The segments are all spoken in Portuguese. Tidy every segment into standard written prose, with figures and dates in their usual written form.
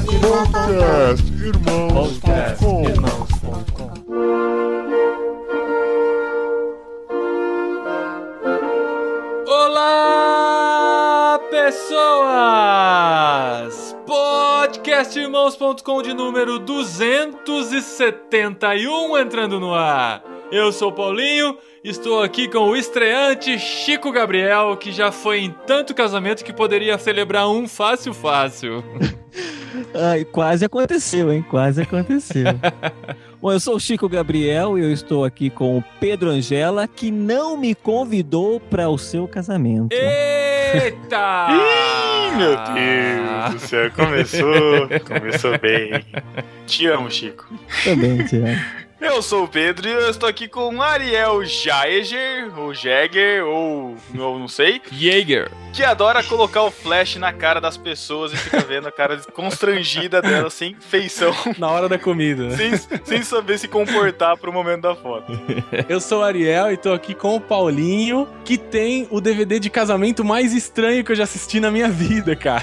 Podcastirmãos.com. Olá, pessoas! Podcastirmãos.com de número 271 entrando no ar. Eu sou o Paulinho, estou aqui com o estreante Chico Gabriel, que já foi em tanto casamento que poderia celebrar um fácil. Ai, quase aconteceu, hein? Quase aconteceu. Bom, eu sou o Chico Gabriel e eu estou aqui com o Pedro Angela, que não me convidou para o seu casamento. Eita! Ih, meu Deus do céu, começou bem. Te amo, Chico. Também, Tiago. Eu sou o Pedro e eu estou aqui com o Ariel Jaeger, ou Jäger, ou não sei, Jäger, que adora colocar o flash na cara das pessoas e fica vendo a cara constrangida dela, sem feição, na hora da comida, né? sem saber se comportar pro momento da foto. Eu sou o Ariel e tô aqui com o Paulinho, que tem o DVD de casamento mais estranho que eu já assisti na minha vida, cara.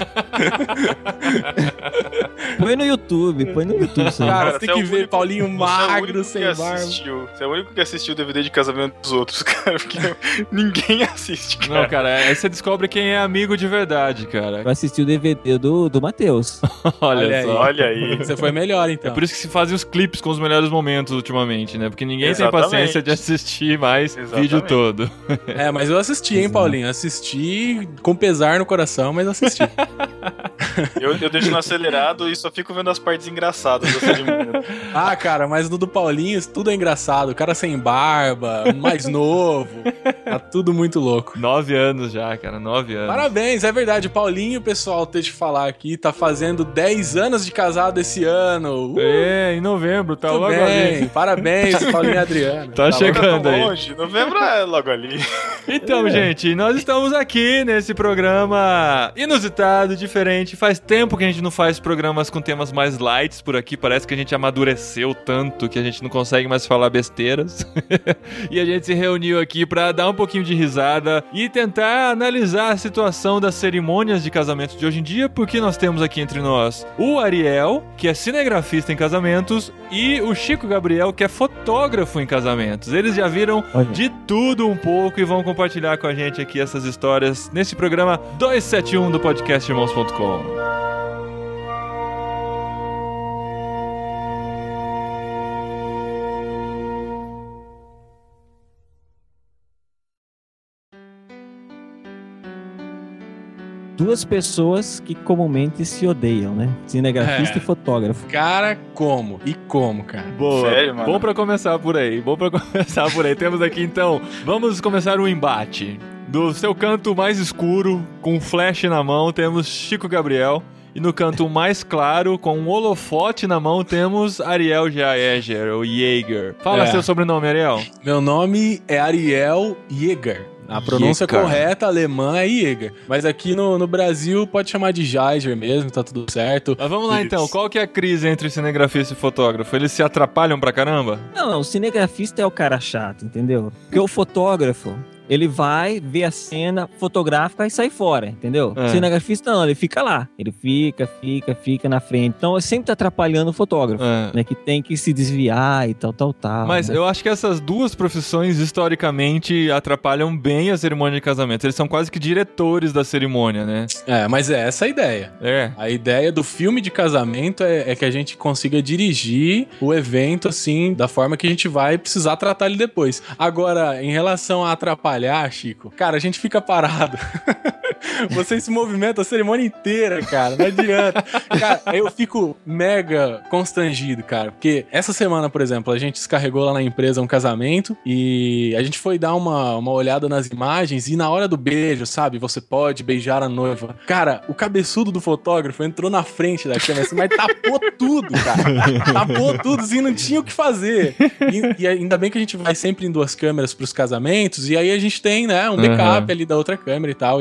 Põe no YouTube. Cara, você tem que ver Paulinho magro, sem barba. Você é o único que assistiu o DVD de casamento dos outros, cara, porque ninguém assiste, cara. Não, cara, aí você descobre quem é amigo de verdade, cara. Eu assisti o DVD do Matheus. Olha aí. Você foi melhor, então. É por isso que se fazem os clipes com os melhores momentos ultimamente, né? Porque ninguém tem paciência de assistir mais vídeo todo. É, mas eu assisti, hein, Paulinho? Assisti com pesar no coração, mas assisti. Eu deixo no acelerado e só fico vendo as partes engraçadas dessa cerimônia. Ah, cara, mas no do Paulinho tudo é engraçado. O cara sem barba, mais novo. Tá tudo muito louco. 9 anos já, cara, 9 anos. Parabéns, é verdade. Paulinho, pessoal, deixa eu falar aqui, tá fazendo 10 anos de casado esse ano. Em novembro, tá logo ali. Parabéns, Paulinho e Adriano. Tá chegando aí. Longe. Novembro é logo ali. Então, gente, nós estamos aqui nesse programa inusitado, diferente. Faz tempo que a gente não faz programas com temas mais lights por aqui. Parece que a gente amadureceu tanto que a gente não consegue mais falar besteiras. E a gente se reuniu aqui pra dar um pouquinho de risada e tentar analisar a situação das cerimônias de casamento de hoje em dia, porque nós temos aqui entre nós o Ariel, que é cinegrafista em casamentos, e o Chico Gabriel, que é fotógrafo em casamentos. Eles já viram de tudo um pouco e vão compartilhar com a gente aqui essas histórias nesse programa 271 do podcastirmãos.com. Duas pessoas que comumente se odeiam, né? Cinegrafista e fotógrafo. Cara, como? E como, cara? Boa. Sério, mano? Bom pra começar por aí. Temos aqui, então, vamos começar um embate. Do seu canto mais escuro, com um flash na mão, temos Chico Gabriel. E no canto mais claro, com um holofote na mão, temos Ariel Jaeger, ou Jäger. Fala seu sobrenome, Ariel. Meu nome é Ariel Jäger. A pronúncia correta alemã é Jäger. Mas aqui no Brasil pode chamar de Jaeger mesmo, tá tudo certo. Mas vamos lá então, qual que é a crise entre cinegrafista e fotógrafo? Eles se atrapalham pra caramba? Não, o cinegrafista é o cara chato, entendeu? Porque o fotógrafo, ele vai ver a cena fotográfica e sai fora, entendeu? O cinegrafista não, ele fica lá. Ele fica na frente. Então, sempre tá atrapalhando o fotógrafo, né? Que tem que se desviar e tal. Mas né? eu acho que essas duas profissões, historicamente, atrapalham bem a cerimônia de casamento. Eles são quase que diretores da cerimônia, né? Mas é essa a ideia. A ideia do filme de casamento é que a gente consiga dirigir o evento, assim, da forma que a gente vai precisar tratar ele depois. Agora, em relação a atrapalhar, Chico, cara, a gente fica parado. Você se movimenta a cerimônia inteira, cara, não adianta. Cara, eu fico mega constrangido, cara, porque essa semana, por exemplo, a gente descarregou lá na empresa um casamento e a gente foi dar uma olhada nas imagens e na hora do beijo, sabe, você pode beijar a noiva. Cara, o cabeçudo do fotógrafo entrou na frente da câmera, assim, mas tapou tudo, cara. Tapou tudo, assim, não tinha o que fazer. E ainda bem que a gente vai sempre em duas câmeras pros casamentos e aí a gente tem, né, um backup ali da outra câmera e tal, e consegue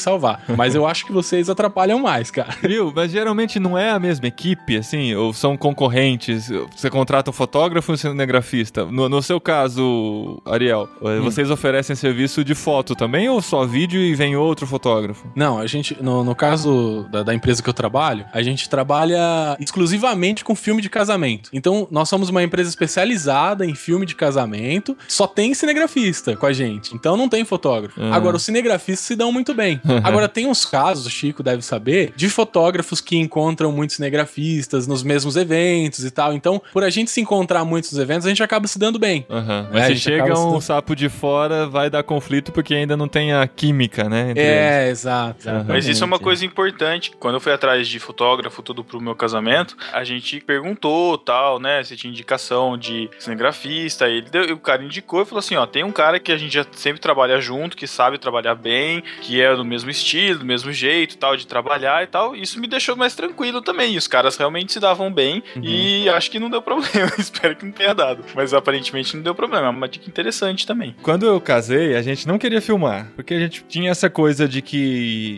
salvar. Mas eu acho que vocês atrapalham mais, cara. Viu? Mas geralmente não é a mesma equipe, assim, ou são concorrentes. Você contrata um fotógrafo e um cinegrafista. No seu caso, Ariel, vocês oferecem serviço de foto também ou só vídeo e vem outro fotógrafo? Não, a gente, no caso da empresa que eu trabalho, a gente trabalha exclusivamente com filme de casamento. Então, nós somos uma empresa especializada em filme de casamento, só tem cinegrafista com a gente, então não tem fotógrafo. Agora, os cinegrafistas se dão muito bem. Agora, tem uns casos, o Chico deve saber, de fotógrafos que encontram muitos cinegrafistas nos mesmos eventos e tal. Então, por a gente se encontrar muito nos eventos, a gente acaba se dando bem. Mas se chega um sapo de fora, vai dar conflito porque ainda não tem a química, né? Exato. Mas isso é uma coisa importante. Quando eu fui atrás de fotógrafo, tudo pro meu casamento, a gente perguntou, tal, né, se tinha indicação de cinegrafista, o cara indicou e falou assim, ó, tem um cara que a gente já sempre trabalha junto, que sabe trabalhar bem, que é do mesmo estilo, do mesmo jeito, tal, de trabalhar e tal. Isso me deixou mais tranquilo também. E os caras realmente se davam bem e acho que não deu problema. Espero que não tenha dado. Mas aparentemente não deu problema. É uma dica interessante também. Quando eu casei, a gente não queria filmar, porque a gente tinha essa coisa de que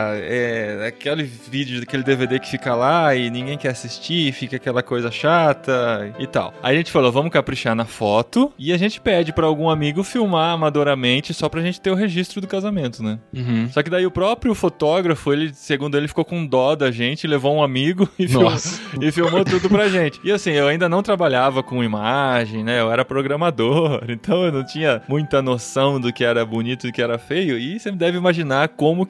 aquele vídeo, aquele DVD que fica lá e ninguém quer assistir, fica aquela coisa chata e tal. Aí a gente falou, vamos caprichar na foto e a gente pede pra algum amigo filmar amadoramente só pra gente ter o registro do casamento, né? Só que daí o próprio fotógrafo, segundo ele, ficou com dó da gente, levou um amigo e filmou tudo pra gente. E assim, eu ainda não trabalhava com imagem, né? Eu era programador, então eu não tinha muita noção do que era bonito e do que era feio. E você deve imaginar como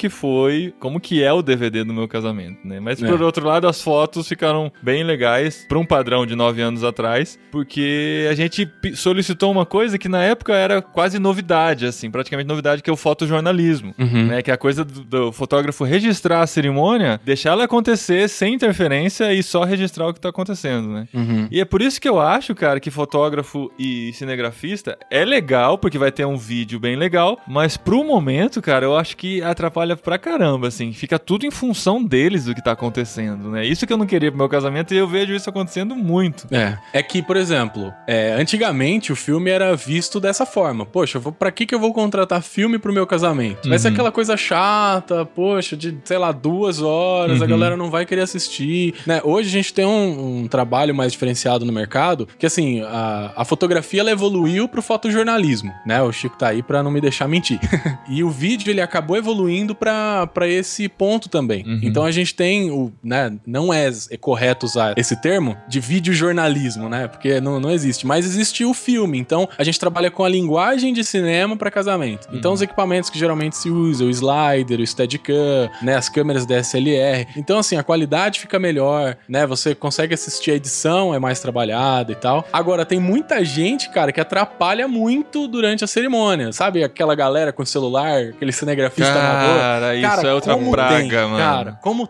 que é o DVD do meu casamento, né? Mas por outro lado, as fotos ficaram bem legais pra um padrão de 9 anos atrás, porque a gente solicitou uma coisa que na época era quase novidade, assim, praticamente novidade, que é o fotojornalismo, né? Que é a coisa do fotógrafo registrar a cerimônia, deixar ela acontecer sem interferência e só registrar o que tá acontecendo, né? E é por isso que eu acho, cara, que fotógrafo e cinegrafista é legal, porque vai ter um vídeo bem legal, mas pro momento, cara, eu acho que atrapalha pra caramba, assim, fica tudo em função deles do que tá acontecendo, né? Isso que eu não queria pro meu casamento e eu vejo isso acontecendo muito. É que, por exemplo, antigamente o filme era visto dessa forma. Poxa, pra que eu vou contratar filme pro meu casamento? Vai ser aquela coisa chata, poxa, de, sei lá, 2 horas, a galera não vai querer assistir, né? Hoje a gente tem um trabalho mais diferenciado no mercado, que assim, a fotografia ela evoluiu pro fotojornalismo, né? O Chico tá aí pra não me deixar mentir. E o vídeo, ele acabou evoluindo pra esse ponto também. Então a gente tem, né, não é correto usar esse termo de videojornalismo, né? Porque não existe, mas existe o filme. Então a gente trabalha com a linguagem de cinema pra casamento. Então os equipamentos que geralmente se usa, o slider, o Steadicam, né, as câmeras DSLR. Então assim, a qualidade fica melhor, né? Você consegue assistir a edição, é mais trabalhada e tal. Agora, tem muita gente, cara, que atrapalha muito durante a cerimônia, sabe? Aquela galera com celular, aquele cinegrafista amador. Cara, isso é outra praga, mano. Cara, como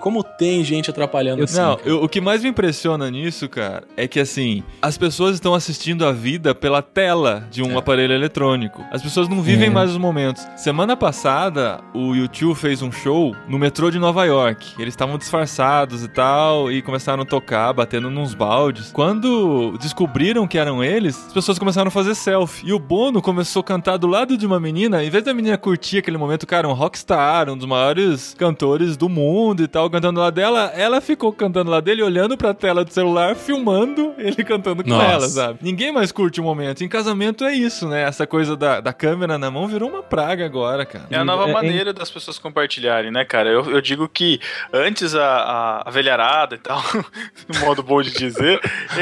tem gente atrapalhando assim. Não, o que mais me impressiona nisso, cara, é que assim, as pessoas estão assistindo a vida pela tela de um aparelho eletrônico. As pessoas não vivem mais os momentos. Semana passada, o U2 fez um show no metrô de Nova York. Eles estavam disfarçados e tal, e começaram a tocar, batendo nos baldes. Quando descobriram que eram eles, as pessoas começaram a fazer selfie. E o Bono começou a cantar do lado de uma menina. Em vez da menina curtir aquele momento, cara, um rockstar, um dos maiores cantores do mundo e tal, cantando lá dela, ela ficou cantando lá dele, olhando pra tela do celular, filmando ele cantando com ela, sabe? Ninguém mais curte o momento. Em casamento é isso, né? Essa coisa da câmera na mão virou uma praga agora, cara. É a nova maneira das pessoas compartilharem, né, cara? Eu digo que antes a velharada e tal, no modo bom de dizer,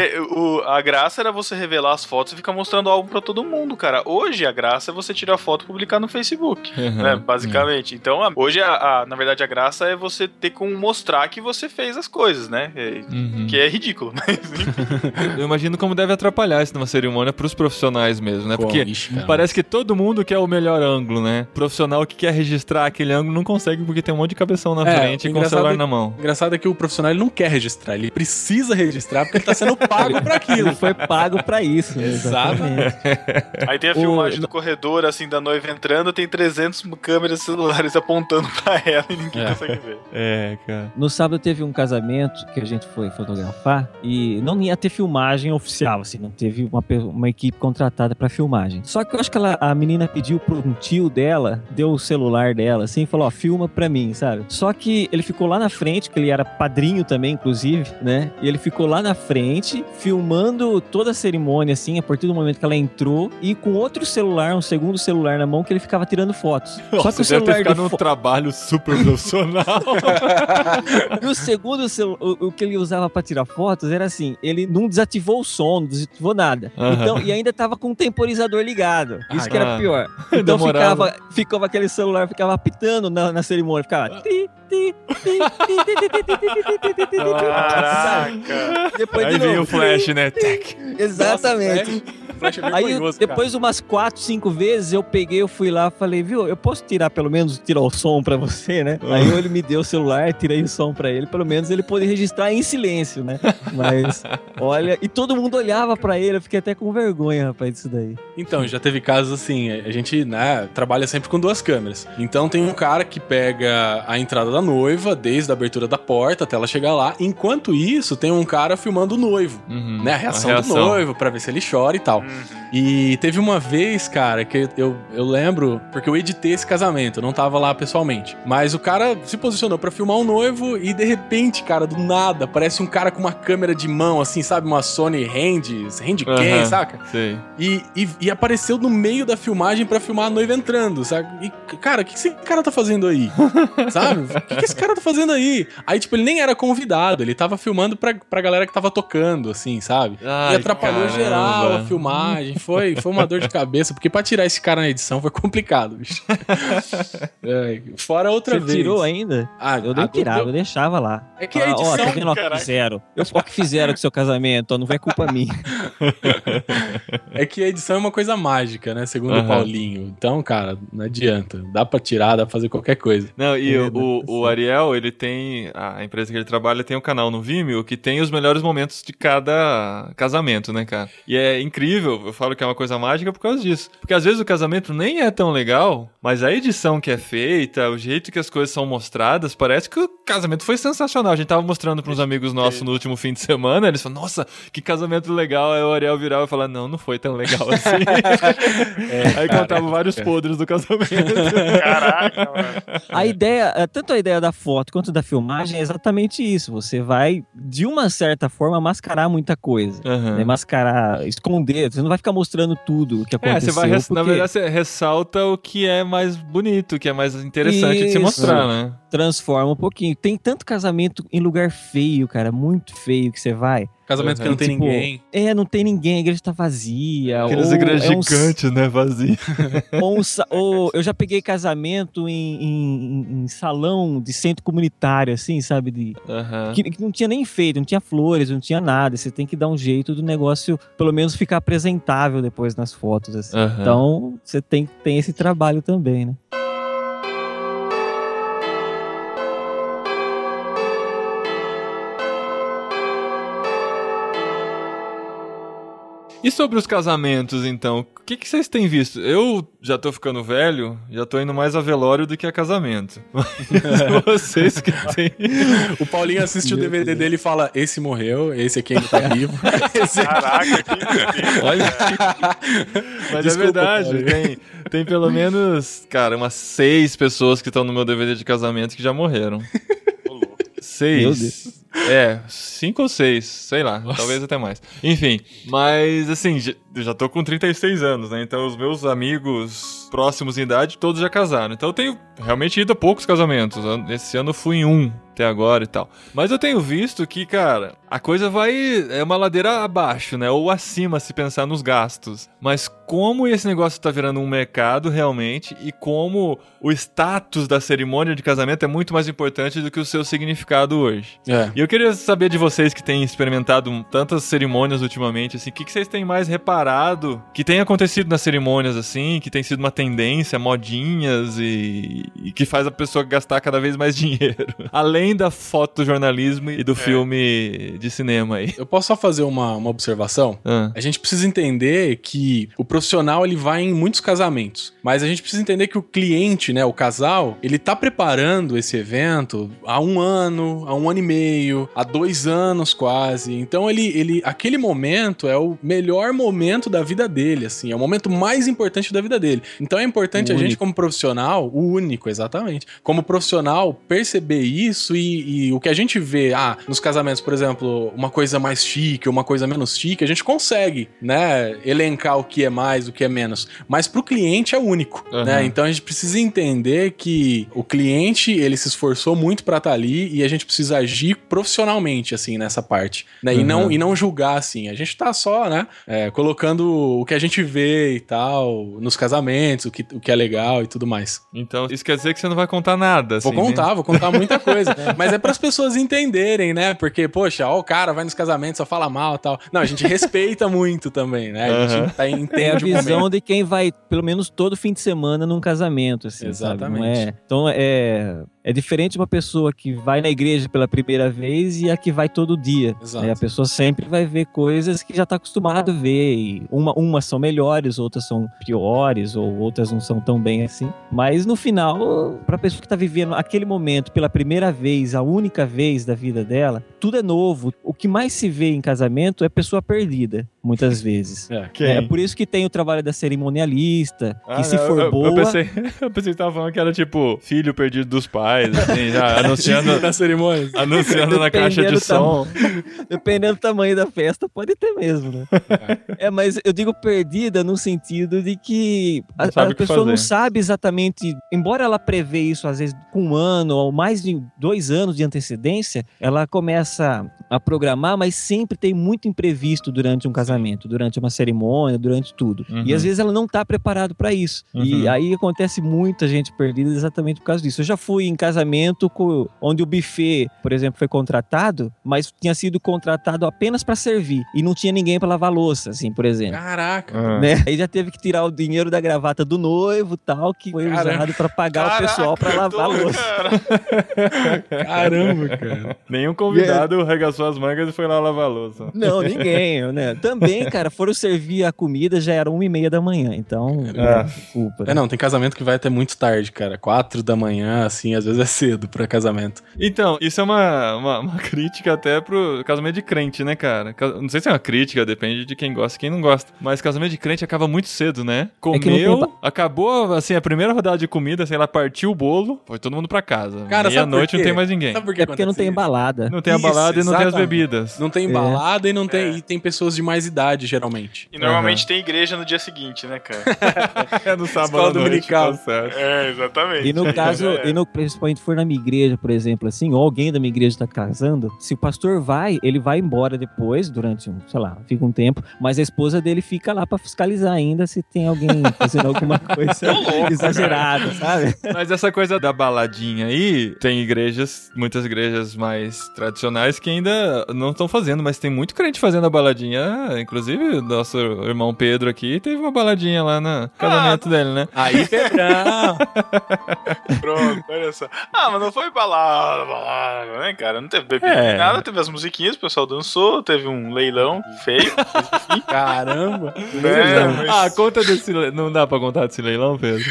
a graça era você revelar as fotos e ficar mostrando algo pra todo mundo, cara. Hoje a graça é você tirar foto e publicar no Facebook, né, basicamente. Então, hoje, na verdade, a graça é você ter como mostrar que você fez as coisas, né? Que é ridículo, mas... Eu imagino como deve atrapalhar isso numa cerimônia pros profissionais mesmo, né? Porque parece que todo mundo quer o melhor ângulo, né? O profissional que quer registrar aquele ângulo não consegue porque tem um monte de cabeção na frente e com o celular na mão. O engraçado é que o profissional ele não quer registrar, ele precisa registrar porque ele tá sendo pago pra aquilo. Ele foi pago pra isso. Exatamente. Aí tem a filmagem do corredor, assim, da noiva entrando, tem 300 câmeras celulares apontando pra ela e ninguém consegue ver. Cara. No sábado teve um casamento que a gente foi fotografar e não ia ter filmagem oficial, assim, não teve uma equipe contratada pra filmagem. Só que eu acho que a menina pediu pro um tio dela, deu o celular tabela, assim, e falou, ó, filma pra mim, sabe? Só que ele ficou lá na frente, que ele era padrinho também, inclusive, né? E ele ficou lá na frente, filmando toda a cerimônia, assim, a partir do momento que ela entrou, e com outro celular, um segundo celular na mão, que ele ficava tirando fotos. Nossa, só que o você deve ter celular ficado num trabalho super profissional. E o segundo o que ele usava pra tirar fotos era assim, ele não desativou o som, não desativou nada. Então, e ainda tava com o temporizador ligado. Isso que era pior. Então ficava aquele celular, ficava apitando na cerimônia, ficava... Caraca! Depois aí veio o flash, né? Exatamente. Nossa, é aí, depois de umas 4, 5 vezes, eu fui lá, falei, viu, eu posso tirar o som pra você, né? Aí ele me deu o celular, tirei o som pra ele, pelo menos ele pôde registrar em silêncio, né? Mas, olha, e todo mundo olhava pra ele, eu fiquei até com vergonha, rapaz, disso daí. Então, já teve casos assim, a gente, né, trabalha sempre com 2 câmeras. Então tem um cara que pega a entrada da noiva, desde a abertura da porta até ela chegar lá. Enquanto isso, tem um cara filmando o noivo, né? A reação do noivo, pra ver se ele chora e tal. E teve uma vez, cara, que eu lembro, porque eu editei esse casamento, eu não tava lá pessoalmente. Mas o cara se posicionou pra filmar o noivo e de repente, cara, do nada, parece um cara com uma câmera de mão, assim, sabe? Uma Sony Handicam, saca? Sei. E apareceu no meio da filmagem pra filmar a noiva entrando, sabe? E, cara, o que esse cara tá fazendo aí? Sabe? O que esse cara tá fazendo aí? Aí, tipo, ele nem era convidado, ele tava filmando pra galera que tava tocando, assim, sabe? Ai, e atrapalhou geral a filmagem. Foi uma dor de cabeça, porque pra tirar esse cara na edição foi complicado, bicho. Fora outra vez. Você tirou ainda? Eu nem tirava, eu deixava lá. É que a edição... tá vendo o que fizeram? O que fizeram com o seu casamento, não é culpa minha. É que a edição é uma coisa mágica, né? Segundo o Paulinho. Então, cara, não adianta. Dá pra tirar, dá pra fazer qualquer coisa. Não, e o Ariel, ele tem... A empresa que ele trabalha tem um canal no Vimeo que tem os melhores momentos de cada casamento, né, cara? E é incrível, eu falo que é uma coisa mágica por causa disso. Porque às vezes o casamento nem é tão legal, mas a edição que é feita, o jeito que as coisas são mostradas, parece que o casamento foi sensacional. A gente tava mostrando para uns amigos nossos no último fim de semana, eles falaram, nossa, que casamento legal. Aí o Ariel virava e falava, não foi tão legal assim. Aí contava vários podres do casamento. Caraca, mano. A ideia, tanto a ideia da foto quanto da filmagem é exatamente isso. Você vai, de uma certa forma, mascarar muita coisa. Né? Mascarar, esconder. Você não vai ficar mostrando tudo o que aconteceu. Na verdade, você ressalta o que é mais bonito, o que é mais interessante de se mostrar, né? Transforma um pouquinho. Tem tanto casamento em lugar feio, cara, muito feio que você vai. Casamento que não tem ninguém. Não tem ninguém, a igreja tá vazia. Aquelas igrejas gigantes, né? Vazia. Ou eu já peguei casamento em salão de centro comunitário, assim, sabe? Que não tinha nem enfeite, não tinha flores, não tinha nada. Você tem que dar um jeito do negócio, pelo menos, ficar apresentável depois nas fotos, assim. Então, você tem esse trabalho também, né? E sobre os casamentos, então? O que vocês têm visto? Eu já tô ficando velho, já tô indo mais a velório do que a casamento. Mas vocês que têm... O Paulinho assiste o DVD dele e fala, esse morreu, esse aqui ainda tá vivo. Caraca, que... Olha. Mas desculpa, é verdade, tem pelo menos, cara, umas 6 pessoas que estão no meu DVD de casamento que já morreram. 6. Meu Deus. 5 ou 6, sei lá, talvez até mais. Enfim, mas assim, eu já tô com 36 anos, né? Então os meus amigos próximos em idade, todos já casaram. Então eu tenho realmente ido a poucos casamentos. Esse ano eu fui em um até agora e tal. Mas eu tenho visto que, cara, a coisa é uma ladeira abaixo, né? Ou acima, se pensar nos gastos. Mas como esse negócio tá virando um mercado realmente e como o status da cerimônia de casamento é muito mais importante do que o seu significado hoje. E eu queria saber de vocês que têm experimentado tantas cerimônias ultimamente, assim, o que vocês têm mais reparado que tem acontecido nas cerimônias, assim, que tem sido uma tendência, modinhas e que faz a pessoa gastar cada vez mais dinheiro. Além da fotojornalismo e do filme de cinema aí. Eu posso só fazer uma observação? A gente precisa entender que o profissional, ele vai em muitos casamentos, mas a gente precisa entender que o cliente, né, o casal, ele tá preparando esse evento há 1 ano, há 1 ano e meio, há 2 anos quase. Então aquele momento é o melhor momento da vida dele, assim, é o momento mais importante da vida dele. Então é importante a gente, como profissional, o único, exatamente, como profissional, perceber isso e o que a gente vê, nos casamentos, por exemplo, uma coisa mais chique, uma coisa menos chique, a gente consegue, né, elencar o que é mais, o que é menos. Mas pro cliente é único, né? Então a gente precisa entender que o cliente, ele se esforçou muito pra estar ali e a gente precisa agir profissionalmente, assim, nessa parte, né? E não julgar, assim. A gente tá só, né, colocando o que a gente vê e tal, nos casamentos, o que é legal e tudo mais. Então, isso quer dizer que você não vai contar nada, assim, vou contar muita coisa. Mas é pras pessoas entenderem, né? Porque, poxa, o cara vai nos casamentos, só fala mal e tal. Não, a gente respeita muito também, né? A gente entende a visão de quem vai, pelo menos todo fim de semana, num casamento, assim, exatamente. Sabe? Então, é diferente uma pessoa que vai na igreja pela primeira vez e a que vai todo dia. A pessoa sempre vai ver coisas que já está acostumado a ver. E umas são melhores, outras são piores, ou outras não são tão bem assim. Mas no final, para a pessoa que está vivendo aquele momento pela primeira vez, a única vez da vida dela, tudo é novo. O que mais se vê em casamento é pessoa perdida, muitas vezes. É por isso que tem o trabalho da cerimonialista, que se for boa... Eu pensei que tava falando que era tipo filho perdido dos pais, assim, já anunciando na cerimônia. Anunciando na caixa de som. Dependendo do tamanho da festa, pode ter mesmo, né? Mas eu digo perdida no sentido de que a pessoa não sabe exatamente, embora ela prevê isso às vezes com 1 ano ou mais de 2 anos de antecedência, ela começa a programar, mas sempre tem muito imprevisto durante um casamento, durante uma cerimônia, durante tudo. E às vezes ela não está preparada para isso. E aí acontece muita gente perdida exatamente por causa disso. Eu já fui em casamento onde o buffet, por exemplo, foi contratado, mas tinha sido contratado apenas para servir e não tinha ninguém para lavar louça, assim, por exemplo. Caraca! Né? Aí já teve que tirar o dinheiro da gravata do noivo, tal, que foi usado para pagar o pessoal para lavar a louça. Caramba, cara. Nenhum convidado regaçou as mangas e foi lá lavar a louça. Não, ninguém, né? Também, cara, foram servir a comida, já era 1h30 da manhã, então... Desculpa. Né? Não, tem casamento que vai até muito tarde, cara. 4 da manhã, assim, às vezes é cedo pra casamento. Então, isso é uma crítica até pro casamento de crente, né, cara? Não sei se é uma crítica, depende de quem gosta e quem não gosta. Mas casamento de crente acaba muito cedo, né? Comeu, acabou, assim, a primeira rodada de comida, sei lá, partiu o bolo, foi todo mundo pra casa. Cara, meia-noite não tem mais ninguém. Sabe por que porque não tem balada. Não tem a balada e não tem as bebidas. Não tem balada e não tem, e tem pessoas de mais idade, geralmente. E normalmente tem igreja no dia seguinte, né, cara? No sábado dominical. Exatamente. E no caso, principalmente for na minha igreja, por exemplo, assim, ou alguém da minha igreja tá casando, se o pastor ele vai embora depois, durante fica um tempo, mas a esposa dele fica lá pra fiscalizar ainda se tem alguém fazendo alguma coisa exagerada, sabe? Mas essa coisa da baladinha aí, tem muitas igrejas mais tradicionais que ainda não estão fazendo, mas tem muito crente fazendo a baladinha. Inclusive, o nosso irmão Pedro aqui teve uma baladinha lá no casamento dele, né? Aí, Pedrão! Pronto, olha só. Mas não foi balada, né, cara? Não teve bebida nada, teve as musiquinhas, o pessoal dançou, teve um leilão feio. Caramba! Conta desse leilão. Não dá pra contar desse leilão, Pedro?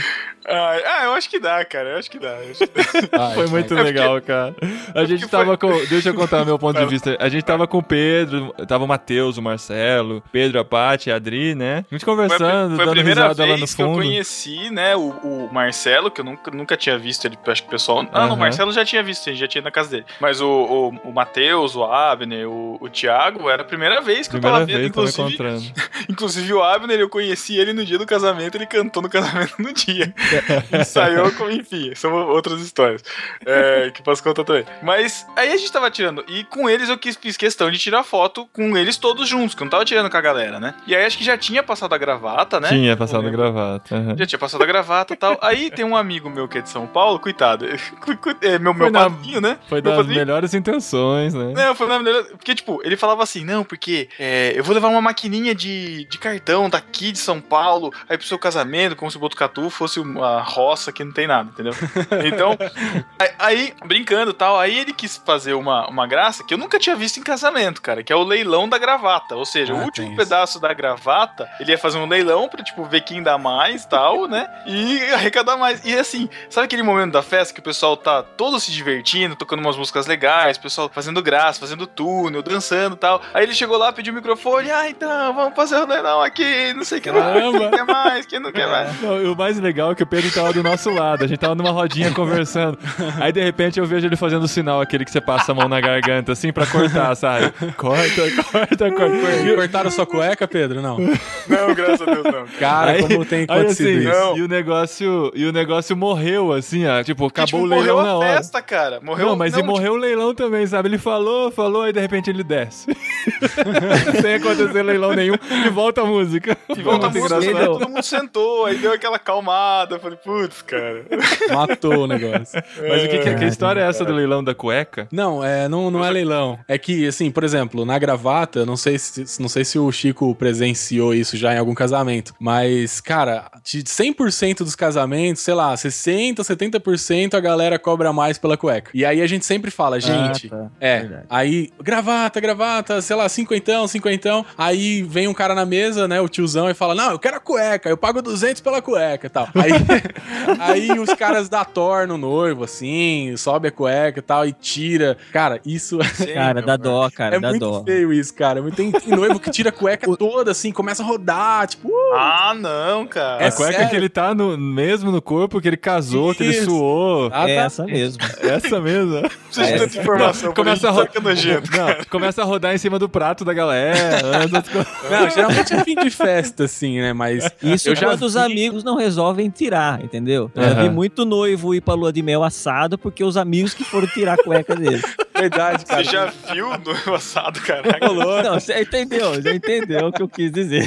Eu acho que dá, cara. Eu acho que dá. Foi muito legal, cara. A gente tava com... Deixa eu contar meu ponto de vista. A gente tava com o Pedro, tava o Matheus, o Marcelo, Pedro, a Paty, a Adri, né? A gente conversando, dando risada lá no fundo. Que eu conheci, né, o Marcelo, que eu nunca tinha visto ele, acho que o pessoal... Não, o Marcelo já tinha visto, já tinha ido na casa dele. Mas o Matheus, o Abner, o Thiago, era a primeira vez que eu tava vendo, inclusive o Abner, eu conheci ele no dia do casamento, ele cantou no casamento no dia. Ensaiou com, enfim, são outras histórias que posso contar também. Mas aí a gente tava tirando, e com eles eu fiz questão de tirar foto com eles todos juntos, que eu não tava tirando com a galera, né? E aí acho que já tinha passado a gravata, né? Tinha passado a gravata. Já tinha passado a gravata e tal. Aí tem um amigo meu que é de São Paulo, coitado, meu padrinho, né? Foi das melhores intenções, né? Não, foi na melhor... Porque, tipo, ele falava assim, não, porque eu vou levar uma maquininha de cartão daqui de São Paulo, aí pro seu casamento, como se o Botucatu fosse uma roça que não tem nada, entendeu? Então, aí, brincando e tal, aí ele quis fazer uma graça que eu nunca tinha visto em casamento, cara, que é o leilão da gravata, ou seja, o último pedaço da gravata, ele ia fazer um leilão pra, tipo, ver quem dá mais e tal, né? E arrecadar mais. E assim, sabe aquele momento da festa que o pessoal tá todo se divertindo, tocando umas músicas legais, o pessoal fazendo graça, fazendo túnel, dançando e tal. Aí ele chegou lá, pediu o microfone, então, vamos fazer o leilão aqui, não sei o que, quem quer mais, quem não quer mais. Não, e o mais legal é que o Pedro tava do nosso lado, a gente tava numa rodinha conversando. Aí de repente eu vejo ele fazendo o sinal, aquele que você passa a mão na garganta, assim, pra cortar, sabe? Corta. Cortaram sua cueca, Pedro? Não. Não, graças a Deus, não. Cara, aí, como tem acontecido assim, isso? Não. E o negócio morreu, assim, ó. Tipo, acabou o morreu leilão na hora. Festa, cara. Morreu, não, mas morreu o leilão também, sabe? Ele falou, e de repente ele desce. Sem acontecer leilão nenhum, e volta a música. E volta a música, aí todo mundo sentou, aí deu aquela calmada. Eu falei, putz, cara. Matou o negócio. Mas o que história é essa do leilão da cueca? Não, não é leilão. É que, assim, por exemplo, na gravata, não sei se o Chico presenciou isso já em algum casamento, mas, cara, de 100% dos casamentos, sei lá, 60%, 70% a galera cobra mais pela cueca. E aí a gente sempre fala, gente, Verdade. aí, gravata, sei lá, cinquentão, aí vem um cara na mesa, né, o tiozão, e fala, não, eu quero a cueca, eu pago 200 pela cueca e tal. Aí os caras dá torno no noivo, assim, sobe a cueca e tal, e tira. Cara, isso... Cara, dá dó, cara, dá muito dó. feio isso, cara. Tem noivo que tira a cueca toda, assim, começa a rodar, tipo... Ah, não, cara. É a cueca que ele tá mesmo no corpo, que ele casou, que ele suou. É essa mesmo. Essa mesmo. Precisa de tanta informação. Começa a rodar. Nojento, Começa a rodar em cima do prato da galera. Não, geralmente é fim de festa, assim, né? Mas isso quando os amigos não resolvem tirar, entendeu? Eu já vi muito noivo ir pra lua de mel assado porque os amigos que foram tirar a cueca dele. Verdade, cara. Você já viu no assado, caraca? Não, você já entendeu o que eu quis dizer.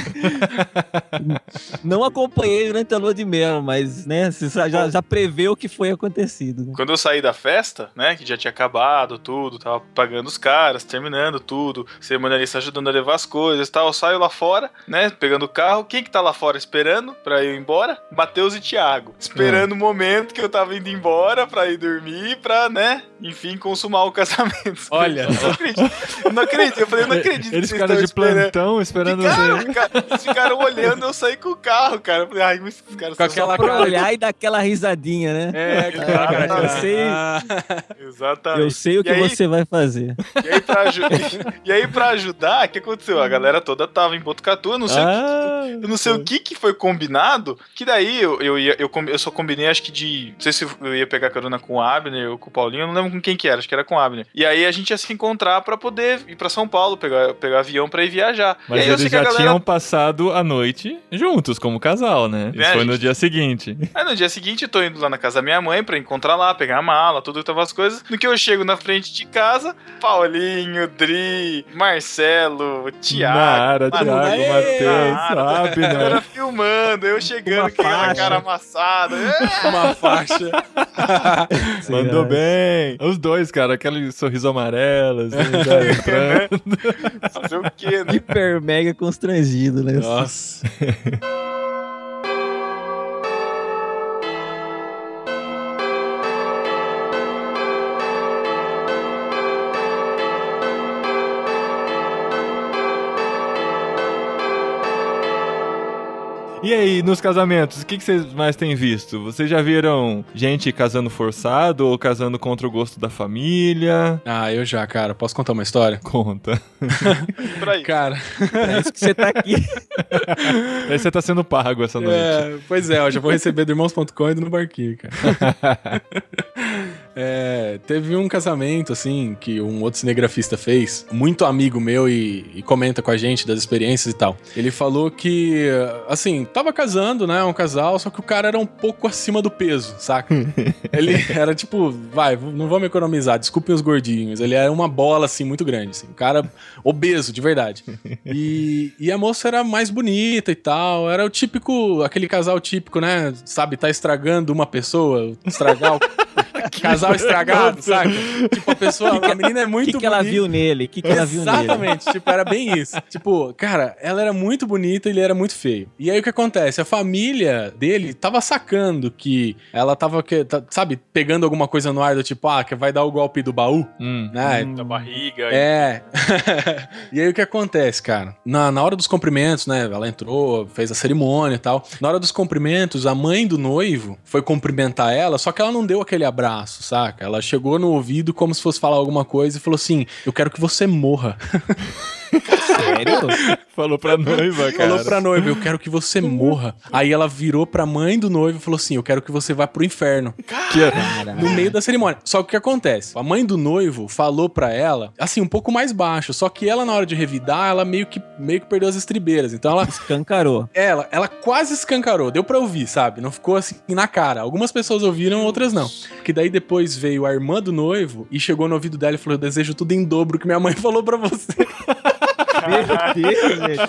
Não acompanhei durante a lua de mel, mas, né, você já prevê o que foi acontecido. Né? Quando eu saí da festa, né, que já tinha acabado tudo, tava pagando os caras, terminando tudo, cerimonialista ajudando a levar as coisas e tal, eu saio lá fora, né, pegando o carro, quem que tá lá fora esperando pra eu ir embora? Mateus e Thiago, esperando o momento que eu tava indo embora pra ir dormir, pra, né, enfim, consumar o casamento. Olha, eu não acredito, eu falei, eu não acredito. Eles ficaram de plantão esperando você. Cara, eles ficaram olhando eu sair com o carro, cara. Eu falei, ai, esses caras com aquela pra cara olhar e dar aquela risadinha, né? Cara, eu sei. Exatamente. Eu sei o que você vai fazer. E aí, pra ajudar, o que aconteceu? A galera toda tava em Botucatu, eu não sei o que foi combinado, que daí eu só combinei, acho que não sei se eu ia pegar carona com o Abner ou com o Paulinho, eu não lembro com quem que era, acho que era com o Abner. E aí a gente ia se encontrar pra poder ir pra São Paulo, pegar avião pra ir viajar. Mas eles já tinham passado a noite juntos, como casal, né? Isso foi no dia seguinte. Aí no dia seguinte eu tô indo lá na casa da minha mãe pra encontrar lá, pegar a mala, tudo, tava as coisas. No que eu chego na frente de casa, Paulinho, Dri, Marcelo, Thiago, Matheus, sabe, né? Era filmando, eu chegando com aquela cara amassada. Uma faixa. Mandou bem. Os dois, cara, aquele sorriso amarelo, assim, já entrando. Fazer o quê, né? Hiper mega constrangido, né? Nossa. E aí, nos casamentos, o que vocês mais têm visto? Vocês já viram gente casando forçado ou casando contra o gosto da família? Ah, eu já, cara. Posso contar uma história? Conta. Cara... É isso que você tá aqui. Aí você tá sendo pago essa noite. Pois é, eu já vou receber do irmãos.com e do No Barquinho, cara. Teve um casamento, assim, que um outro cinegrafista fez, muito amigo meu e comenta com a gente das experiências e tal. Ele falou que, assim, tava casando, né, um casal, só que o cara era um pouco acima do peso, saca? Ele era tipo, não vamos economizar, desculpem os gordinhos, ele era uma bola, assim, muito grande, assim, um cara obeso, de verdade. E a moça era mais bonita e tal, era o típico, aquele casal típico, né, sabe, tá estragando uma pessoa, estragar o... Casal estragado, saca? Tipo, a menina é muito bonita. O que ela viu nele? Exatamente, tipo, era bem isso. Tipo, cara, ela era muito bonita e ele era muito feio. E aí o que acontece? A família dele tava sacando que ela tava, sabe, pegando alguma coisa no ar do tipo, que vai dar o golpe do baú, né? Da barriga. E aí o que acontece, cara? Na hora dos cumprimentos, né? Ela entrou, fez a cerimônia e tal. Na hora dos cumprimentos, a mãe do noivo foi cumprimentar ela, só que ela não deu aquele abraço, abraço, saca? Ela chegou no ouvido como se fosse falar alguma coisa e falou assim, eu quero que você morra. Sério? Falou pra noiva, cara. Falou pra noiva, eu quero que você morra. Aí ela virou pra mãe do noivo e falou assim, eu quero que você vá pro inferno. No meio da cerimônia. Só que o que acontece? A mãe do noivo falou pra ela, assim, um pouco mais baixo, só que ela, na hora de revidar, ela meio que perdeu as estribeiras. Então ela... Escancarou. Ela quase escancarou. Deu pra ouvir, sabe? Não ficou assim na cara. Algumas pessoas ouviram, outras não. Que daí depois veio a irmã do noivo e chegou no ouvido dela e falou, eu desejo tudo em dobro que minha mãe falou pra você. Meu Deus, gente.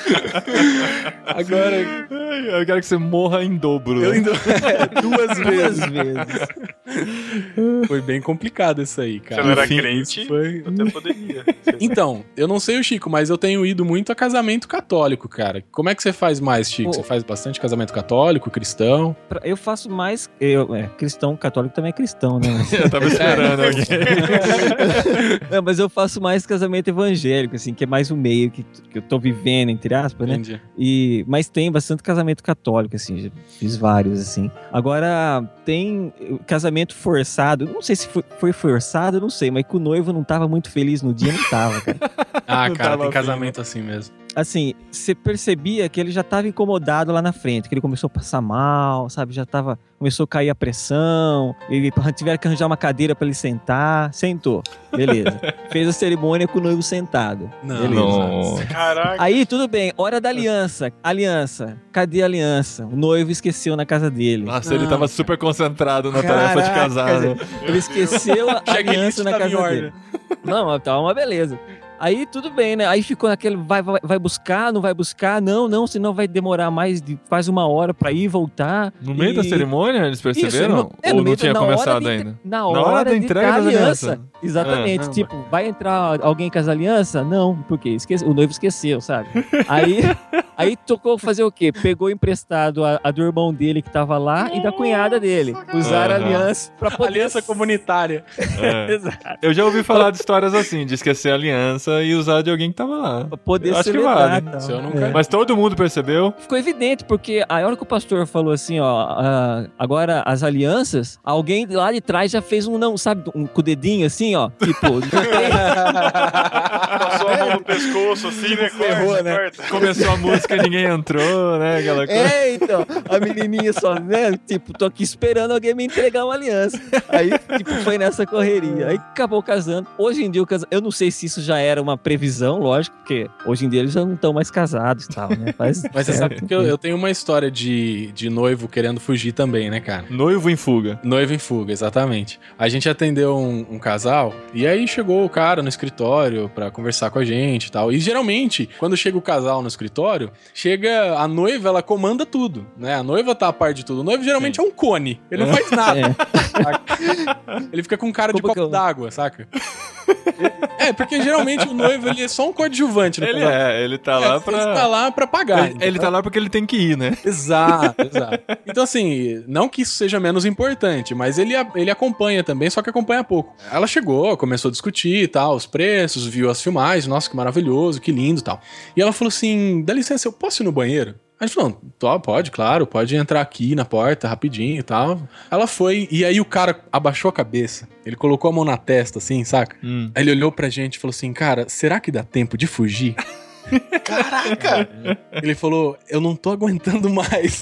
Agora... Eu quero que você morra em dobro. Eu né? duas vezes. Duas vezes. Foi bem complicado isso aí, cara. Se eu não era Enfim, crente, foi... eu até poderia. Então, eu não sei o Chico, mas eu tenho ido muito a casamento católico, cara. Como é que você faz mais, Chico? Você faz bastante casamento católico, cristão? Eu faço mais... cristão, católico também é cristão, né? Eu tava esperando alguém. Não, mas eu faço mais casamento evangélico, assim, que é mais o meio que eu tô vivendo, entre aspas, né? Entendi. Mas tem bastante casamento católico, assim, já fiz vários, assim. Agora, tem casamento forçado, não sei se foi forçado, não sei, mas que o noivo não tava muito feliz no dia, não tava, cara. Ah, Não cara, tava tem afim, casamento assim mesmo. Assim, você percebia que ele já tava incomodado lá na frente, que ele começou a passar mal, sabe? Começou a cair a pressão, ele tiveram que arranjar uma cadeira pra ele sentar, sentou, beleza. Fez a cerimônia com o noivo sentado, beleza. Não. Caraca. Aí, tudo bem, hora da aliança. Aliança, cadê a aliança? O noivo esqueceu na casa dele. Nossa, ele tava super concentrado na tarefa de casar. Né? Ele esqueceu a aliança na casa ordem. dele. Não, tá uma beleza. Aí tudo bem, né? Aí ficou naquele, vai buscar, não vai buscar? Não, senão vai demorar mais de quase uma hora pra ir e voltar. No meio da cerimônia, eles perceberam? Isso, Ou não tinha começado ainda? Na hora da entrega da aliança. Exatamente. Ah, Tipo, vai entrar alguém com as alianças? Não, porque o noivo esqueceu, sabe? Aí tocou fazer o quê? Pegou emprestado a do irmão dele que tava lá e da cunhada dele. Usaram a aliança pra poder... Aliança comunitária. Exato. Eu já ouvi falar de histórias assim, de esquecer a aliança e usar de alguém que tava lá. Pra poder Eu acho que celebrar, vale. então. Se eu nunca- Mas todo mundo percebeu? Ficou evidente, porque a hora que o pastor falou assim, agora as alianças, alguém lá de trás já fez com o dedinho assim, ó, tipo... Passou a mão no pescoço assim, né? Ferrou, né? Corta. Começou a música e ninguém entrou, né? Aquela coisa. Então, a menininha só, né, tipo, tô aqui esperando alguém me entregar uma aliança. Aí, tipo, foi nessa correria. Aí acabou casando. Hoje em dia, eu não sei se isso já era uma previsão, lógico, porque hoje em dia eles já não estão mais casados e tal, né? Mas você sabe que eu tenho uma história de noivo querendo fugir também, né, cara? Noivo em fuga. Noivo em fuga, exatamente. A gente atendeu um casal e aí chegou o cara no escritório pra conversar com a gente e tal. E geralmente, quando chega o casal no escritório, chega a noiva, ela comanda tudo, né? A noiva tá a par de tudo. O noivo geralmente é um cone. Ele não faz nada. Ele fica com cara de copo d'água, saca? Porque geralmente o noivo, ele é só um coadjuvante no casamento. Ele tá lá pra... Ele tá lá pra pagar. Ele tá lá porque ele tem que ir, né? Exato. Então, assim, não que isso seja menos importante, mas ele acompanha também, só que acompanha pouco. Ela chegou, começou a discutir e tal, os preços, viu as filmagens, nossa, que maravilhoso, que lindo e tal. E ela falou assim, dá licença, eu posso ir no banheiro? A gente falou, pode, claro, pode entrar aqui na porta rapidinho e tal. Ela foi, e aí o cara abaixou a cabeça, ele colocou a mão na testa, assim, saca? Aí ele olhou pra gente e falou assim, cara, será que dá tempo de fugir? Caraca! Ele falou, eu não tô aguentando mais.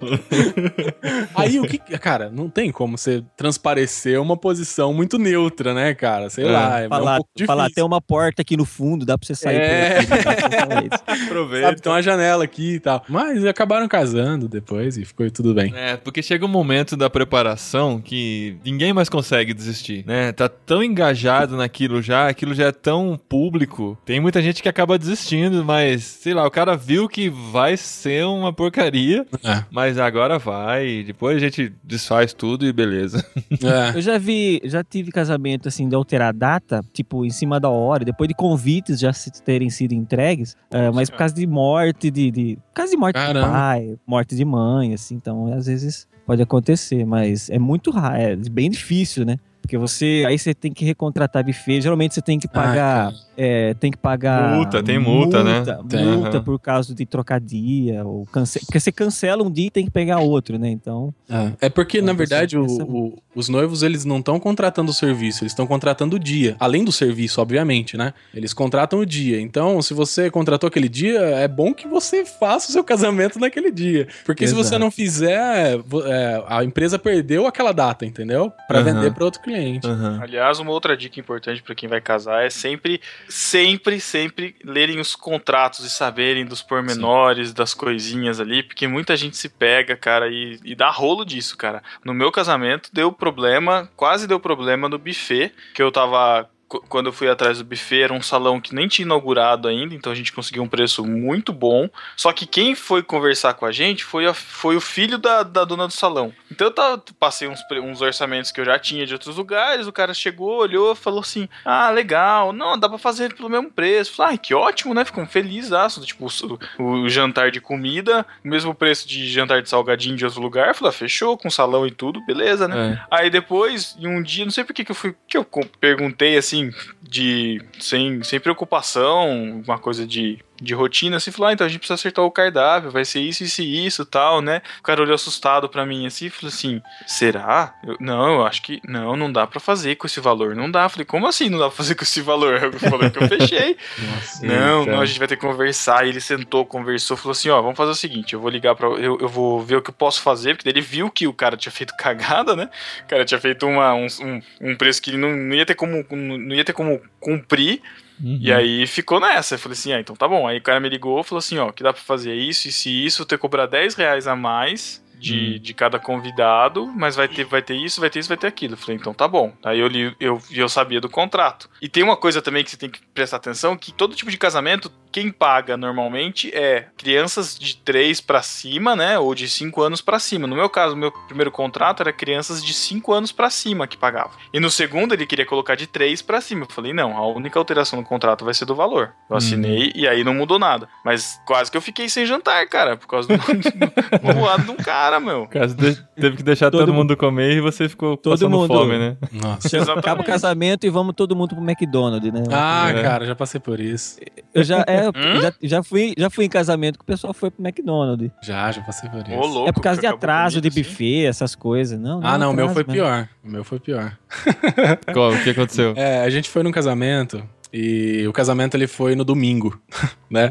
Aí o que... Cara, não tem como você transparecer uma posição muito neutra, né, cara? Sei lá, é um pouco difícil. Falar, tem uma porta aqui no fundo, dá pra você sair por aqui. Aproveita. Sabe, tem uma janela aqui e tal. Mas acabaram casando depois e ficou tudo bem. Porque chega um momento da preparação que ninguém mais consegue desistir, né? Tá tão engajado naquilo já, aquilo já é tão público. Tem muita gente que acaba desistindo, mas, sei lá, o cara viu que vai ser uma porcaria, mas agora vai, depois a gente desfaz tudo e beleza. Eu já tive casamento, assim, de alterar a data, tipo, em cima da hora, depois de convites já terem sido entregues, mas por causa de morte, por causa de morte de pai, morte de mãe, assim, então, às vezes pode acontecer, mas é muito raro, é bem difícil, né? Porque aí você tem que recontratar buffet, geralmente você tem que pagar tem que pagar... Tem multa, né? Multa por causa de trocar dia, ou porque você cancela um dia e tem que pegar outro, né? Então... É porque, na verdade, os noivos, eles não estão contratando o serviço, eles estão contratando o dia. Além do serviço, obviamente, né? Eles contratam o dia. Então, se você contratou aquele dia, é bom que você faça o seu casamento naquele dia. Porque se você não fizer, a empresa perdeu aquela data, entendeu? Pra vender pra outro cliente. Aliás, uma outra dica importante pra quem vai casar é sempre lerem os contratos e saberem dos pormenores, das coisinhas ali, porque muita gente se pega, cara, e dá rolo disso, cara. No meu casamento quase deu problema no buffet, que eu tava... Quando eu fui atrás do buffet, era um salão que nem tinha inaugurado ainda, então a gente conseguiu um preço muito bom. Só que quem foi conversar com a gente foi o filho da dona do salão. Então eu passei uns orçamentos que eu já tinha de outros lugares, o cara chegou, olhou, falou assim, legal, não, dá pra fazer pelo mesmo preço. Falei, que ótimo, né? Ficamos felizes, tipo, o jantar de comida, o mesmo preço de jantar de salgadinho de outro lugar. Falei, fechou, com salão e tudo, beleza, né? Aí depois, em um dia, não sei por que eu perguntei assim, sem preocupação, uma coisa de rotina, assim, falou, então a gente precisa acertar o cardápio, vai ser isso e isso, tal, né? O cara olhou assustado pra mim, assim, e falou assim, será? Eu acho que, não dá pra fazer com esse valor, não dá. Falei, como assim não dá pra fazer com esse valor? Eu falei que eu fechei. Nossa, não, a gente vai ter que conversar. E ele sentou, conversou, falou assim, vamos fazer o seguinte, eu vou ligar eu vou ver o que eu posso fazer, porque ele viu que o cara tinha feito cagada, né? O cara tinha feito um preço que ele não ia ter como cumprir. E aí ficou nessa. Eu falei assim, então tá bom. Aí o cara me ligou e falou assim, que dá pra fazer isso, ter que cobrar R$10 a mais de cada convidado, mas vai ter isso, vai ter aquilo. Eu falei, então tá bom. Aí eu sabia do contrato. E tem uma coisa também que você tem que prestar atenção, que todo tipo de casamento, quem paga normalmente é crianças de 3 pra cima, né, ou de 5 anos pra cima. No meu caso, o meu primeiro contrato era crianças de 5 anos pra cima que pagavam. E no segundo ele queria colocar de 3 pra cima. Eu falei, não, a única alteração no contrato vai ser do valor. Eu assinei e aí não mudou nada. Mas quase que eu fiquei sem jantar, cara, por causa do lado de um cara, meu. Teve que deixar todo mundo comer e você ficou passando fome, né? Nossa. Acaba o casamento e vamos todo mundo pro McDonald's, né? Cara, já passei por isso. Eu já fui em casamento que o pessoal foi pro McDonald's. Já passei por isso. Louco, é por causa de atraso de buffet, essas coisas. Não, o meu foi pior. O meu foi pior. O que aconteceu? A gente foi num casamento e o casamento ele foi no domingo, né?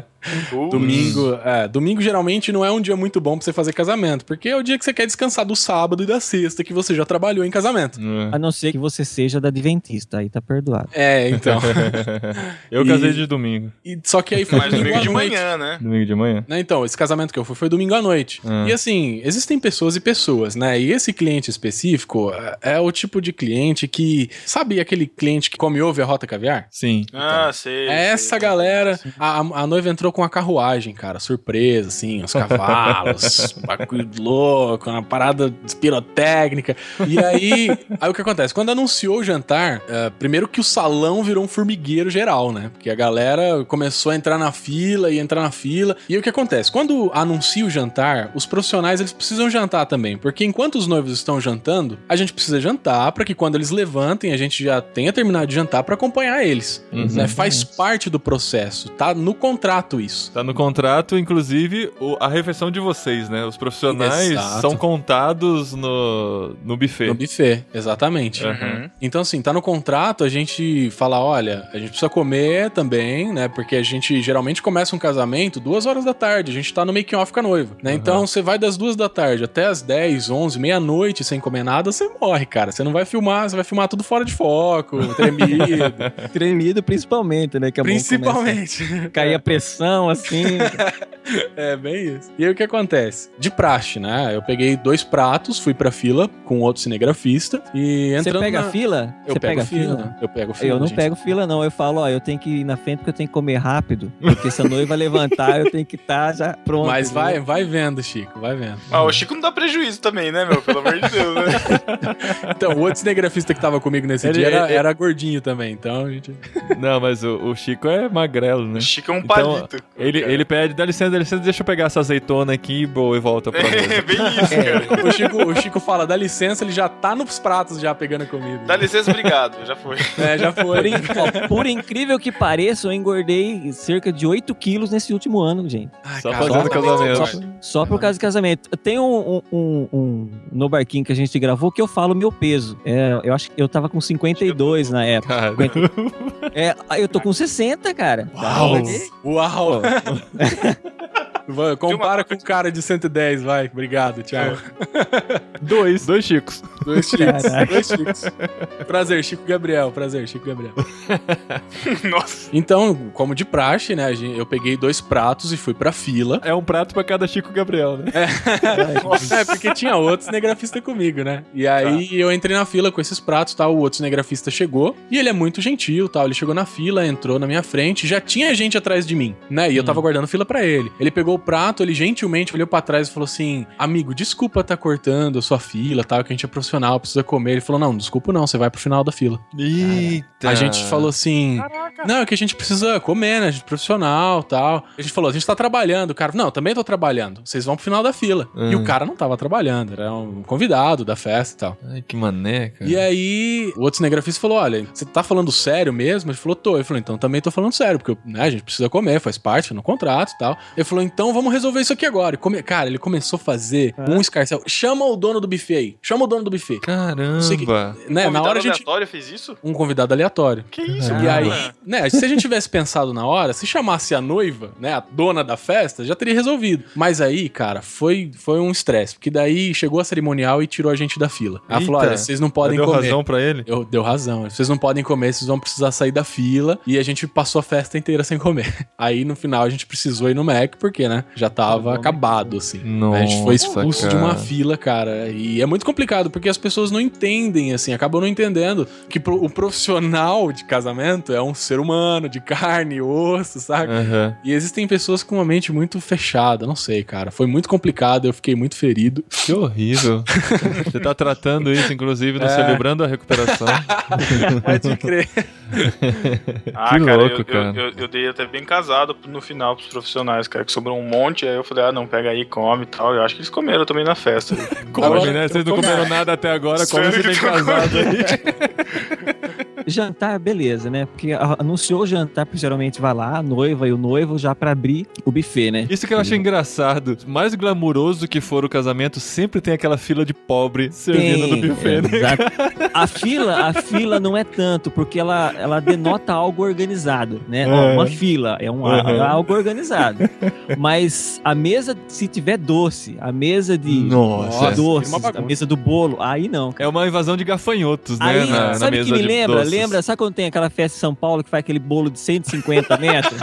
Domingo geralmente não é um dia muito bom pra você fazer casamento, porque é o dia que você quer descansar do sábado e da sexta que você já trabalhou em casamento. A não ser que você seja da Adventista, aí tá perdoado. Então. Eu casei de domingo. Só que aí foi mais domingo de manhã, né? Domingo de manhã. Então, esse casamento que eu fui foi domingo à noite. E assim, existem pessoas e pessoas, né? E esse cliente específico é o tipo de cliente que... Sabe aquele cliente que come ovo e arrota caviar? Sim. Sei. Essa galera... A noiva entrou com uma carruagem, cara, surpresa, assim, os cavalos, bagulho louco, uma parada pirotécnica. E aí o que acontece? Quando anunciou o jantar, primeiro que o salão virou um formigueiro geral, né? Porque a galera começou a entrar na fila. E aí o que acontece? Quando anuncia o jantar, os profissionais, eles precisam jantar também, porque enquanto os noivos estão jantando, a gente precisa jantar pra que quando eles levantem, a gente já tenha terminado de jantar pra acompanhar eles. Né? Faz parte do processo, tá no contrato isso. Tá no contrato, inclusive, a refeição de vocês, né? Os profissionais são contados no buffet. No buffet, exatamente. Então, assim, tá no contrato, a gente fala, olha, a gente precisa comer também, né? Porque a gente geralmente começa um casamento 2h da tarde, a gente tá no making-off com a noiva, né? Então, você vai das 2 da tarde até as 10, 11, meia-noite sem comer nada, você morre, cara. Você não vai filmar, você vai filmar tudo fora de foco, tremido. Tremido principalmente, né? Que Principalmente. Cair a pressão, assim. Bem isso. E aí o que acontece? De praxe, né? Eu peguei 2 pratos, fui pra fila com outro cinegrafista e entrando. Você pega a fila? Eu pego fila. Eu não pego fila, não. Eu falo, eu tenho que ir na frente porque eu tenho que comer rápido. Porque se a noiva levantar, eu tenho que estar já pronto. Mas vai vendo, Chico, vai vendo. O Chico não dá prejuízo também, né, meu? Pelo amor de Deus, né? Então, o outro cinegrafista que tava comigo nesse dia era gordinho também, então a gente... Não, mas o Chico é magrelo, né? O Chico é um palito. Então, ele pede, dá licença, deixa eu pegar essa azeitona aqui e volta pra mesa. É bem isso, cara. O Chico fala, dá licença, ele já tá nos pratos já pegando a comida. Dá licença, obrigado. Já foi. Já foi. Por incrível que pareça, eu engordei cerca de 8 quilos nesse último ano, gente. Só por causa do casamento. Só por causa do casamento. Tem no barquinho que a gente gravou que eu falo meu peso. Eu acho que eu tava com 52 na época. Eu tô com 60, cara. Uau! Compara com o cara de 110, vai. Obrigado, tchau. Dois Chicos. Dois Chicos. Prazer, Chico Gabriel. Nossa. Então, como de praxe, né, eu peguei 2 pratos e fui pra fila. É um prato pra cada Chico Gabriel, né? Porque tinha outro cinegrafista comigo, né? E aí eu entrei na fila com esses pratos, tal, o outro cinegrafista chegou, e ele é muito gentil, tal, ele chegou na fila, entrou na minha frente, já tinha gente atrás de mim, né? E eu tava guardando fila pra ele. Ele pegou o prato, ele gentilmente olhou pra trás e falou assim: amigo, desculpa tá cortando a sua fila, tal, que a gente é profissional, precisa comer. Ele falou: não, desculpa não, você vai pro final da fila. Eita! A gente falou assim: caraca. Não, é que a gente precisa comer, né? A gente é profissional, tal. A gente falou: a gente tá trabalhando. O cara, não, também tô trabalhando. Vocês vão pro final da fila. E o cara não tava trabalhando, era um convidado da festa e tal. Ai, que mané, cara. E aí, o outro cinegrafista falou: olha, você tá falando sério mesmo? Ele falou: tô. Ele falou: então também tô falando sério, porque né, a gente precisa comer, faz parte no contrato e tal. Ele falou: então vamos resolver isso aqui agora. Cara, ele começou a fazer um escarcéu. Chama o dono do buffet aí. Chama o dono do buffet. Caramba. Né, na hora aleatório fez isso? Um convidado aleatório. Que isso, E aí, né, se a gente tivesse pensado na hora, se chamasse a noiva, né, a dona da festa, já teria resolvido. Mas aí, cara, foi um estresse, porque daí chegou a cerimonial e tirou a gente da fila. Ela falou: olha, vocês não podem comer. Deu razão pra ele? Deu razão. Vocês não podem comer, vocês vão precisar sair da fila. E a gente passou a festa inteira sem comer. Aí, no final, a gente precisou ir no Mac, porque, né, já tava acabado, assim. Nossa, a gente foi expulso cara. de uma fila, cara. E é muito complicado, porque as pessoas não entendem, assim, acabam não entendendo que o profissional de casamento é um ser humano, de carne e osso, saca? E existem pessoas com uma mente muito fechada, não sei, cara. Foi muito complicado, eu fiquei muito ferido. Que horrível. Você tá tratando isso, inclusive, celebrando a recuperação. Pode crer. Que cara, louco, cara. Eu dei até bem casado no final pros profissionais, cara, que sobrou um monte, aí eu falei: não, pega aí, come e tal. Eu acho que eles comeram também na festa. Come, né? Vocês não comeram nada até agora, como você tem casado aí. Jantar, beleza, né? Porque anunciou o jantar, porque geralmente vai lá a noiva e o noivo já pra abrir o buffet, né? Isso que eu acho engraçado. Mais glamuroso que for o casamento, sempre tem aquela fila de pobre servindo no buffet, né? Exato. A fila não é tanto, porque ela denota algo organizado, né? Uma fila, é algo organizado. Mas a mesa, se tiver doce, a mesa de doces, a mesa do bolo, aí não. É uma invasão de gafanhotos, né? Aí, na sabe o que me lembra? Doces. Lembra, sabe quando tem aquela festa em São Paulo que faz aquele bolo de 150 metros?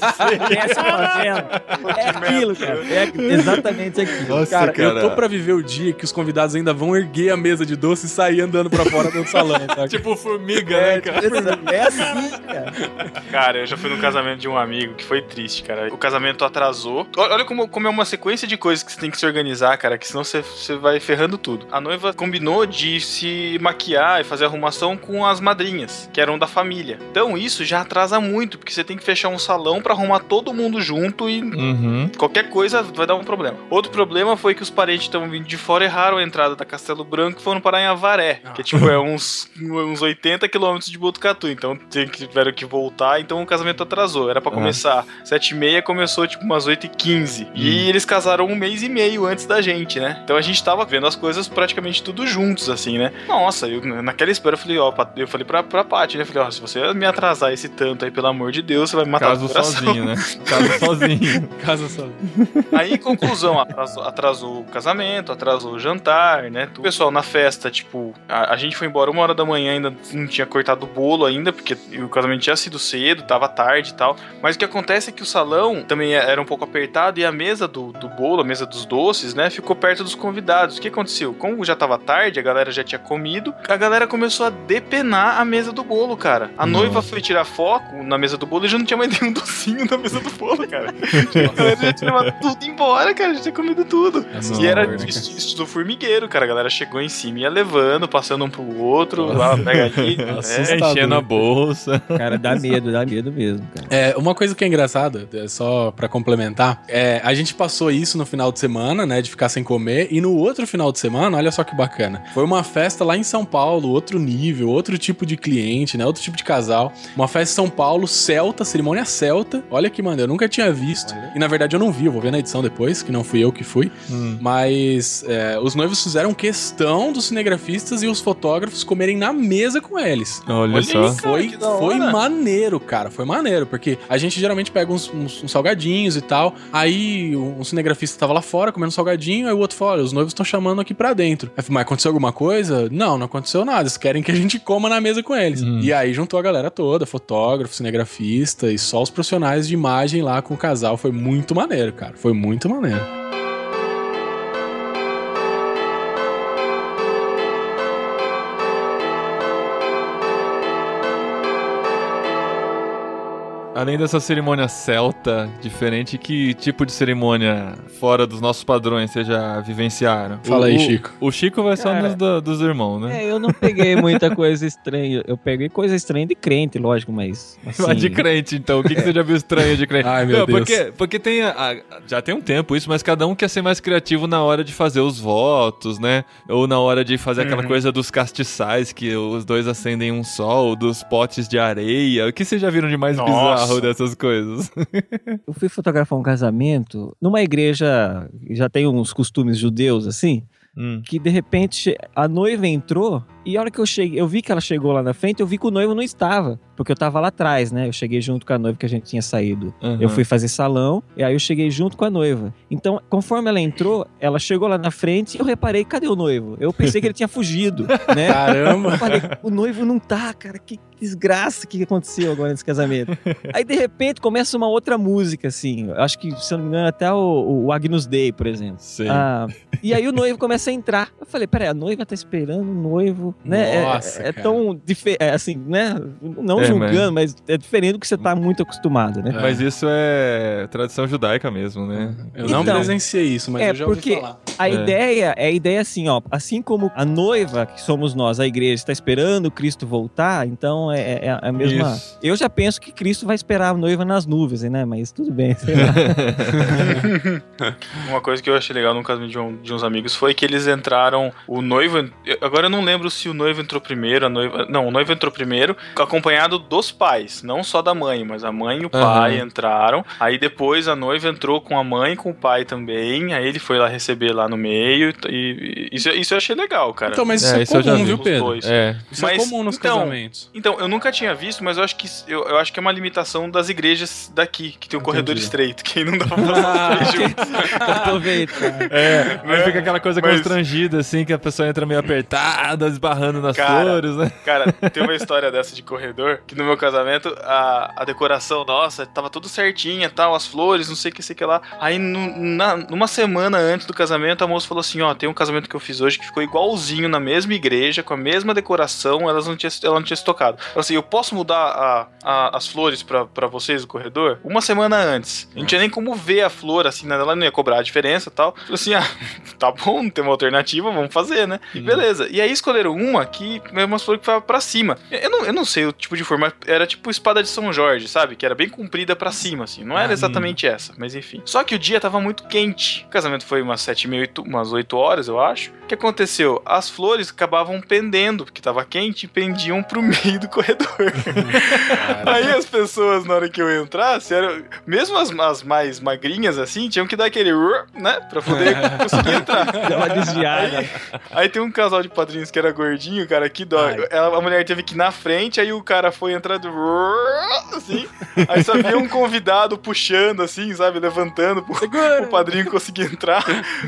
É aquilo, cara. É exatamente aquilo. Nossa, cara, eu tô pra viver o dia que os convidados ainda vão erguer a mesa de doce e sair andando pra fora do salão. Tá? Tipo formiga, né, cara? É assim, cara. Cara, eu já fui no casamento de um amigo que foi triste, cara. O casamento atrasou. Olha como é uma sequência de coisas que você tem que se organizar, cara, que senão você vai ferrando tudo. A noiva combinou de se maquiar e fazer arrumação com as madrinhas, que eram da família. Então isso já atrasa muito, porque você tem que fechar um salão pra arrumar todo mundo junto e qualquer coisa vai dar um problema. Outro problema foi que os parentes que estavam vindo de fora erraram a entrada da Castelo Branco e foram parar em Avaré, que tipo é uns 80 quilômetros de Botucatu, então tiveram que voltar, então o casamento atrasou. Era pra começar 7h30, começou tipo umas 8h15. E eles casaram 1 mês e meio antes da gente, né? Então a gente tava vendo as coisas praticamente tudo juntos, assim, né? Nossa, naquela espera eu falei pra Paty, né? Falei: se você me atrasar esse tanto aí, pelo amor de Deus, você vai me matar o coração. Sozinho, né? Casa sozinho. Aí, conclusão, atrasou o casamento, atrasou o jantar, né? O pessoal na festa, tipo, a gente foi embora 1h da manhã, ainda não tinha cortado o bolo ainda, porque o casamento tinha sido cedo, tava tarde e tal. Mas o que acontece é que o salão também era um pouco apertado e a mesa do bolo, a mesa dos doces, né, ficou perto dos convidados. O que aconteceu? Como já tava tarde, a galera já tinha comido, a galera começou a depenar mesa do bolo, cara. A noiva foi tirar foto na mesa do bolo e já não tinha mais nenhum docinho na mesa do bolo, cara. A galera já tinha levado tudo embora, cara. Já tinha comido tudo. E era estilo formigueiro, cara. A galera chegou em cima e ia levando, passando um pro outro, lá, pega ali. Enchendo a bolsa. Cara, dá medo mesmo, cara. Uma coisa que é engraçada, só pra complementar, a gente passou isso no final de semana, né, de ficar sem comer, e no outro final de semana, olha só que bacana, foi uma festa lá em São Paulo, outro nível, outro tipo de cliente, né, outro tipo de casal, uma festa em São Paulo, celta, cerimônia celta, olha que maneiro, eu nunca tinha visto, e na verdade eu não vi, eu vou ver na edição depois, que não fui eu que fui, mas os noivos fizeram questão dos cinegrafistas e os fotógrafos comerem na mesa com eles. Olha só. Foi maneiro, cara, foi maneiro, porque a gente geralmente pega uns salgadinhos e tal, aí um cinegrafista tava lá fora comendo salgadinho, aí o outro falou, olha, os noivos estão chamando aqui pra dentro. Aí eu falei, mas aconteceu alguma coisa? Não aconteceu nada, eles querem que a gente coma na mesa com eles. E aí juntou a galera toda, fotógrafo, cinegrafista e só os profissionais de imagem lá com o casal, foi muito maneiro, cara, foi muito maneiro. Além dessa cerimônia celta diferente, que tipo de cerimônia fora dos nossos padrões vocês já vivenciaram? Fala aí, Chico. O Chico vai só dos irmãos, né? Eu não peguei muita coisa estranha. Eu peguei coisa estranha de crente, lógico, mas... Assim... Mas de crente, então. O que você já viu estranho de crente? Ai, meu Deus. Porque tem... já tem um tempo isso, mas cada um quer ser mais criativo na hora de fazer os votos, né? Ou na hora de fazer aquela coisa dos castiçais, que os dois acendem um sol, dos potes de areia. O que vocês já viram de mais bizarro dessas coisas? Eu fui fotografar um casamento numa igreja, já tem uns costumes judeus assim, que de repente a noiva entrou e a hora que eu cheguei, eu vi que ela chegou lá na frente, eu vi que o noivo não estava, porque eu tava lá atrás, né? Eu cheguei junto com a noiva que a gente tinha saído. Eu fui fazer salão e aí eu cheguei junto com a noiva. Então, conforme ela entrou, ela chegou lá na frente e eu reparei, cadê o noivo? Eu pensei que ele tinha fugido, né? Caramba! Eu falei, o noivo não tá, cara, que desgraça que aconteceu agora nesse casamento. Aí, de repente, começa uma outra música, assim. Eu acho que, se eu não me engano, até o Agnus Dei, por exemplo. Sim. E aí o noivo começa a entrar. Eu falei, peraí, a noiva tá esperando o noivo, né? Nossa, é tão assim, né? Não julgando, mas é diferente do que você tá muito acostumado, né? Mas isso é tradição judaica mesmo, né? Eu não presenciei isso, mas eu já ouvi falar. A ideia assim, ó, assim como a noiva, que somos nós, a igreja, está esperando Cristo voltar, então é a mesma... Isso. Eu já penso que Cristo vai esperar a noiva nas nuvens, né? Mas tudo bem, sei lá. Uma coisa que eu achei legal no casamento de uns amigos foi que eles entraram, o noivo... Agora eu não lembro se o noivo entrou primeiro, o noivo entrou primeiro, acompanhado dos pais, não só da mãe, mas a mãe e o pai entraram, aí depois a noiva entrou com a mãe e com o pai também, aí ele foi lá receber lá no meio, e isso eu achei legal, cara. Então, mas isso é comum, viu, Pedro? Isso é comum nos casamentos. Então, eu nunca tinha visto, mas eu acho que é uma limitação das igrejas daqui, que tem um corredor estreito, que não dá pra passar Aproveita. Mas fica aquela coisa constrangida, assim, que a pessoa entra meio apertada, esbarrando nas flores, né? Cara, tem uma história dessa de corredor, que no meu casamento, a decoração nossa tava tudo certinha, tal, as flores, não sei o que lá. Aí, numa semana antes do casamento, a moça falou assim, ó, tem um casamento que eu fiz hoje que ficou igualzinho na mesma igreja, com a mesma decoração, ela não tinha se tocado. Ela assim, eu posso mudar as flores pra vocês do corredor? Uma semana antes. A gente tinha nem como ver a flor, assim, né? Ela não ia cobrar a diferença e tal. Falei assim, tá bom, não tem uma alternativa, vamos fazer, né? E beleza. E aí escolheram uma que é uma flor que foi pra cima. Eu não sei o tipo de forma, era tipo espada de São Jorge, sabe? Que era bem comprida pra cima, assim. Não era exatamente essa, mas enfim. Só que o dia tava muito quente. O casamento foi umas 7h30, umas 8 horas, eu acho. O que aconteceu? As flores acabavam pendendo, porque tava quente, e pendiam pro meio do corredor. Aí as pessoas, na hora que eu entrasse, mesmo as mais magrinhas, assim, tinham que dar aquele, né? Pra poder conseguir entrar. Dá uma desviada. Aí tem um casal de padrinhos que era gordinho, cara, que dó. A mulher teve que ir na frente, aí o cara foi entrando, assim, aí só via um convidado puxando, assim, sabe, levantando pro padrinho conseguir entrar.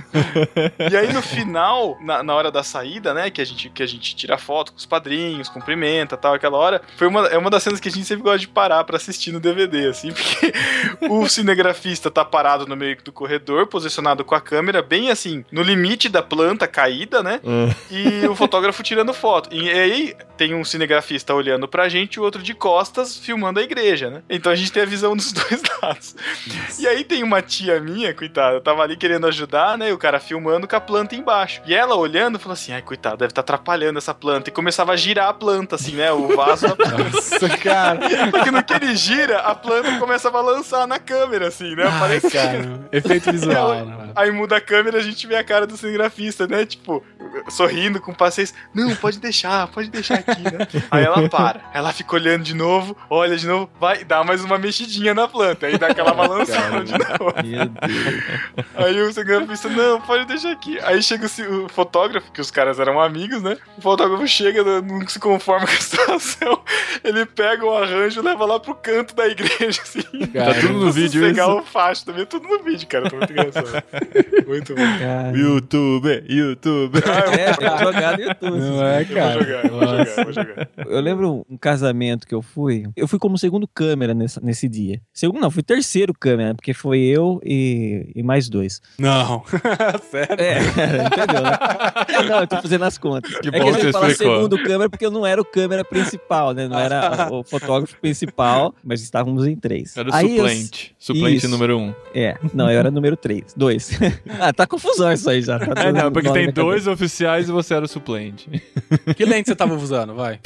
E aí no final, na hora da saída, né, que a gente tira foto com os padrinhos, cumprimenta, tal, aquela hora, é uma das cenas que a gente sempre gosta de parar pra assistir no DVD, assim, porque o cinegrafista tá parado no meio do corredor, posicionado com a câmera, bem assim, no limite da planta caída, né, e o fotógrafo tirando foto. E aí tem um cinegrafista olhando pra gente e o outro de costas filmando a igreja, né? Então a gente tem a visão dos dois lados. E aí tem uma tia minha, coitada, tava ali querendo ajudar, né? E o cara filmando com a planta embaixo. E ela olhando, falou assim, ai, coitado, deve estar atrapalhando essa planta. E começava a girar a planta, assim, né? O vaso da planta. Nossa, cara. Porque no que ele gira, a planta começa a balançar na câmera, assim, né? Parece, cara, efeito visual. Né? Aí muda a câmera, a gente vê a cara do cinegrafista, né? Tipo, sorrindo com paciência. Não, pode deixar aqui, né? Aí ela para. Ela fica olhando de novo, olha de novo, vai, dá mais uma mexidinha na planta. Aí dá aquela balançada de novo. Meu Deus. Aí o cinegrafista, não, pode deixar aqui. Aí chega o fotógrafo, que os caras eram amigos, né? O fotógrafo chega, não se conforma com a situação. Ele pega o arranjo e leva lá pro canto da igreja, assim. Cara, tá tudo no vídeo isso. Pegar o facho também, tudo no vídeo, cara. Tá muito engraçado. Muito bom. Cara. YouTube. Tem que jogar no YouTube. Não é, cara. Vou jogar. Eu lembro um casamento que eu fui como segundo câmera nesse dia. Segundo não, fui terceiro câmera, porque foi eu e mais 2. Não. Sério? Entendeu, né? Não, eu tô fazendo as contas. Que bom que você falar explicou. segundo câmera porque eu não era o câmera principal, né? Não era o fotógrafo principal, mas estávamos em 3. Era o suplente. Suplente número 1. Não, eu era número 2. Tá confusão isso aí já. Tá não, porque tem 2 oficiais e você era o suplente. Que lente você tava usando, vai?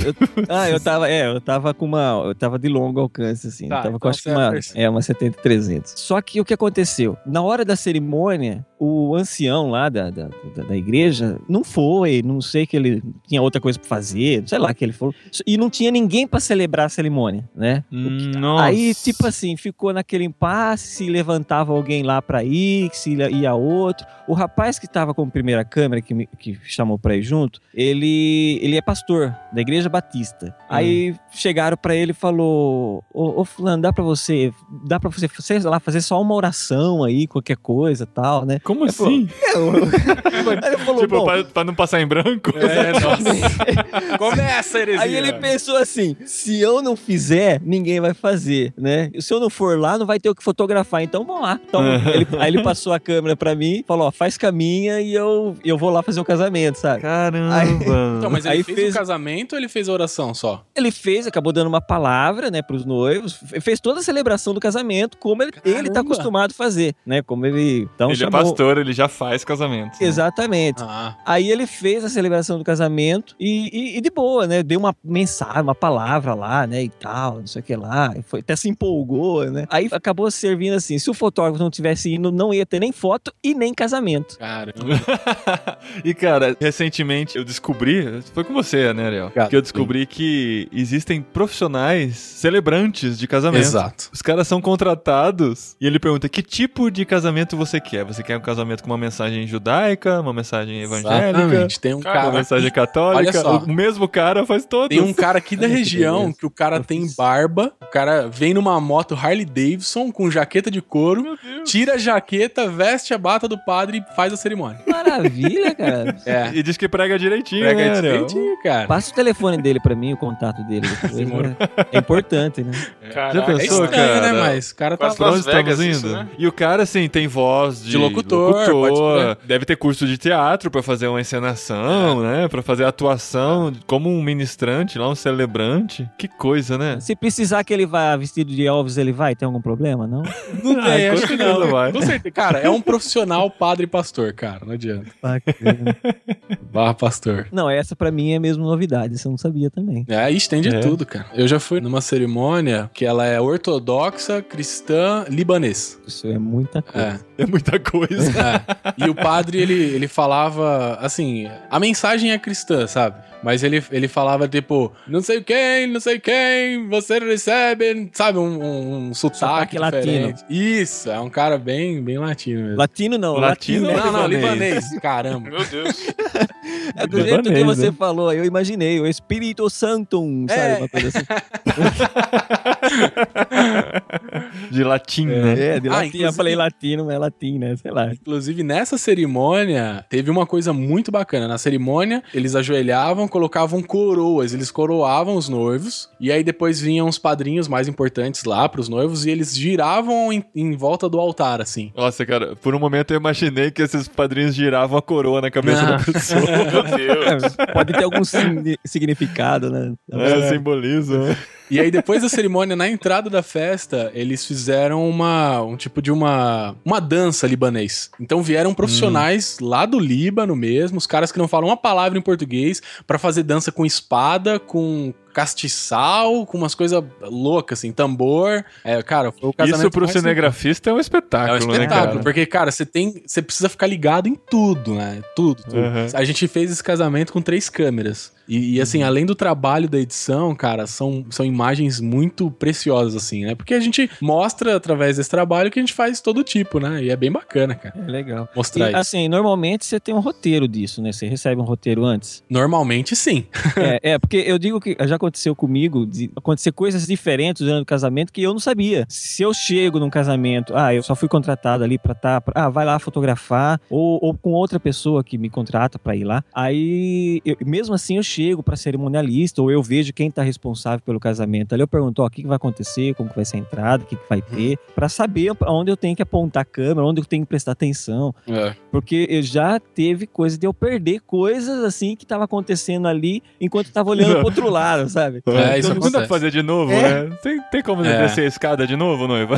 Eu tava de longo alcance, assim. Tá, eu tava então com acho que uma 70-300. Só que o que aconteceu? Na hora da cerimônia, o ancião lá da igreja não foi, não sei que ele tinha outra coisa pra fazer, sei lá que ele falou. E não tinha ninguém pra celebrar a cerimônia, né? Nossa. Aí, tipo assim, ficou naquele impasse, se levantava alguém lá pra ir, se ia outro. O rapaz que tava com a primeira câmera, que chamou pra ir junto, ele é pastor da Igreja Batista. Aí chegaram pra ele e falou, ô fulano, dá pra você, sei lá, fazer só uma oração aí, qualquer coisa e tal, né? Como assim? Aí ele falou, tipo, pra não passar em branco? Nossa. Começa a heresia. Aí ele pensou assim, se eu não fizer, ninguém vai fazer, né? Se eu não for lá, não vai ter o que fotografar, então vamos lá. Então, aí ele passou a câmera pra mim, falou, ó, faz caminha e eu vou lá fazer o casamento, sabe? Caramba! Então, mas ele fez o casamento ou ele fez a oração só? Ele acabou dando uma palavra, né, pros noivos, fez toda a celebração do casamento, como ele tá acostumado a fazer, né? Como ele... Então, ele é pastor, ele já faz casamento. Né? Exatamente. Aí ele fez a celebração do casamento e de boa, né? Deu uma mensagem, uma palavra lá, né? E tal, não sei o que lá. Até se empolgou, né? Aí acabou servindo assim, se o fotógrafo não tivesse indo, não ia ter nem foto e nem casamento. Caramba. E cara, recentemente eu descobri, foi com você, né, Ariel? Que eu descobri que existem profissionais celebrantes de casamento. Exato. Os caras são contratados e ele pergunta, que tipo de casamento você quer? Você quer um casamento com uma mensagem judaica, uma mensagem evangélica? Exatamente. Tem um cara uma mensagem católica? Olha só. O mesmo cara faz todos. Tem um cara aqui da região que o cara tem barba, o cara vem numa moto Harley Davidson com jaqueta de couro, tira a jaqueta, veste a bata do padre e faz a cerimônia. Maravilha, cara. E diz que prega direitinho, Prega né, direitinho, cara. Passa o telefone dele pra mim, o contato dele. É importante, né? Já pensou, estranho, cara? né? Mas o cara tá Pra onde estamos Vegas, indo? isso, né? E o cara, assim, tem voz de locutor, deve ter curso de teatro pra fazer uma encenação, né? Pra fazer atuação como um ministrante lá, um celebrante. Que coisa, né? Se precisar que ele vá vestido de Elvis, ele vai? Tem algum problema, não? Não tem, acho com que certeza não. vai. Com certeza. Cara, é um profissional padre e pastor, cara. Não adianta. Bacana. Barra pastor. Não, essa pra mim é mesmo novidade, isso eu não sabia também. Isso tem de tudo, cara. Eu já fui numa cerimônia que ela é ortodoxa, cristã, libanês. Isso é muita coisa. É muita coisa. E o padre, ele falava, assim, a mensagem é cristã, sabe? Mas ele falava, tipo, não sei quem, você recebe, sabe? Um sotaque latino. Isso, é um cara bem latino mesmo. Latino não, Latino? Não, libanês. Caramba. Meu Deus. É do jeito que você falou, eu imaginei, o Espírito Santo, sabe? Uma coisa assim. De latim, né? De latim, eu falei latino, mas é latim, né? Sei lá. Inclusive, nessa cerimônia, teve uma coisa muito bacana. Na cerimônia, eles ajoelhavam, colocavam coroas, eles coroavam os noivos, e aí depois vinham os padrinhos mais importantes lá pros noivos, e eles giravam em volta do altar, assim. Nossa, cara, por um momento eu imaginei que esses padrinhos giravam a coroa na cabeça da pessoa. Meu Deus. Pode ter algum significado, né? Simbolismo, né? E aí, depois da cerimônia, na entrada da festa, eles fizeram um tipo de uma dança libanês. Então vieram profissionais lá do Líbano mesmo, os caras que não falam uma palavra em português, pra fazer dança com espada, com castiçal, com umas coisas loucas, assim, tambor. Cara, foi o casamento. Isso pro cinegrafista é um espetáculo, né? É um espetáculo, cara? Porque, cara, você precisa ficar ligado em tudo, né? Tudo. A gente fez esse casamento com 3 câmeras. E assim, além do trabalho da edição, cara, são imagens muito preciosas, assim, né? Porque a gente mostra, através desse trabalho, que a gente faz todo tipo, né? E é bem bacana, cara. É legal. Mostrar isso. Assim, normalmente você tem um roteiro disso, né? Você recebe um roteiro antes. Normalmente, sim. Porque eu digo que já aconteceu comigo, de acontecer coisas diferentes durante o casamento que eu não sabia. Se eu chego num casamento, eu só fui contratado ali vai lá fotografar, ou com outra pessoa que me contrata pra ir lá. Aí, mesmo assim, eu chego pra cerimonialista, ou eu vejo quem tá responsável pelo casamento. Ali eu pergunto, o que vai acontecer, como que vai ser a entrada, o que vai ter, pra saber onde eu tenho que apontar a câmera, onde eu tenho que prestar atenção. Porque eu já teve coisa de eu perder coisas, assim, que tava acontecendo ali, enquanto eu tava olhando pro outro lado, sabe? Isso não dá pra fazer de novo, né? Tem como descer a escada de novo, noiva?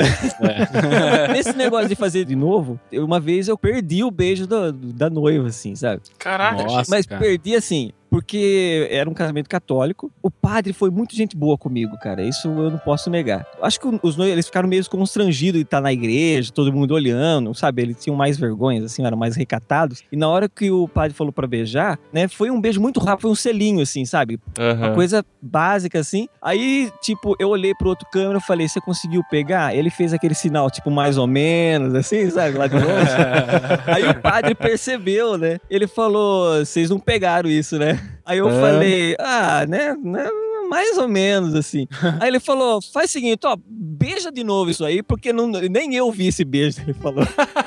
Nesse negócio de fazer de novo, uma vez eu perdi o beijo da noiva, assim, sabe? Caraca. Nossa, mas cara. perdi assim, porque era um casamento católico. O padre foi muito gente boa comigo, cara. Isso eu não posso negar. Acho que os noivos, eles ficaram meio constrangidos de estar na igreja, todo mundo olhando, sabe? Eles tinham mais vergonhas, assim, eram mais recatados. E na hora que o padre falou pra beijar, né, foi um beijo muito rápido, foi um selinho, assim, sabe? Uma coisa básica, assim. Aí, tipo, eu olhei pro outro câmera e falei, você conseguiu pegar? Ele fez aquele sinal, tipo, mais ou menos, assim, sabe? Lá de longe. Aí o padre percebeu, né? Ele falou, vocês não pegaram isso, né? Aí eu falei, né, mais ou menos, assim. Aí ele falou, faz o seguinte, beija de novo isso aí, porque nem eu vi esse beijo, ele falou.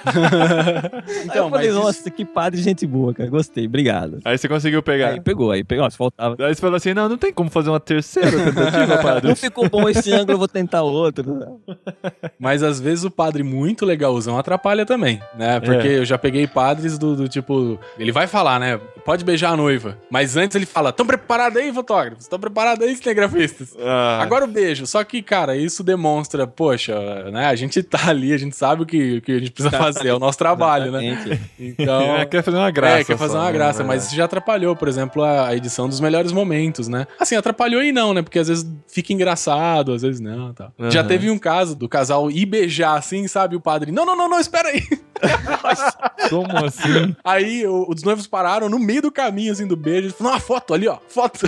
Aí eu falei, nossa, que padre gente boa, cara, gostei, obrigado. Aí você conseguiu pegar? Aí pegou, se faltava. Aí você falou assim, não tem como fazer uma terceira tentativa, padre? Não ficou bom esse ângulo, eu vou tentar outro. Mas às vezes o padre muito legalzão atrapalha também, né? Porque eu já peguei padres do tipo, ele vai falar, né? Pode beijar a noiva. Mas antes ele fala, tão preparado aí, fotógrafos? Tão preparado aí, cinegrafistas? Agora o beijo. Só que, cara, isso demonstra, poxa, né? A gente tá ali, a gente sabe o que a gente precisa fazer, é o nosso trabalho, né? Então... quer fazer uma graça. Quer fazer uma graça, mas isso já atrapalhou, por exemplo, a edição dos melhores momentos, né? Assim, atrapalhou e não, né? Porque às vezes fica engraçado, às vezes não, tal. Já teve um caso do casal ir beijar assim, sabe? O padre, não, espera aí. Como assim? Aí os noivos pararam no meio do caminho, assim, do beijo. Ele falou, uma foto ali, ó, foto.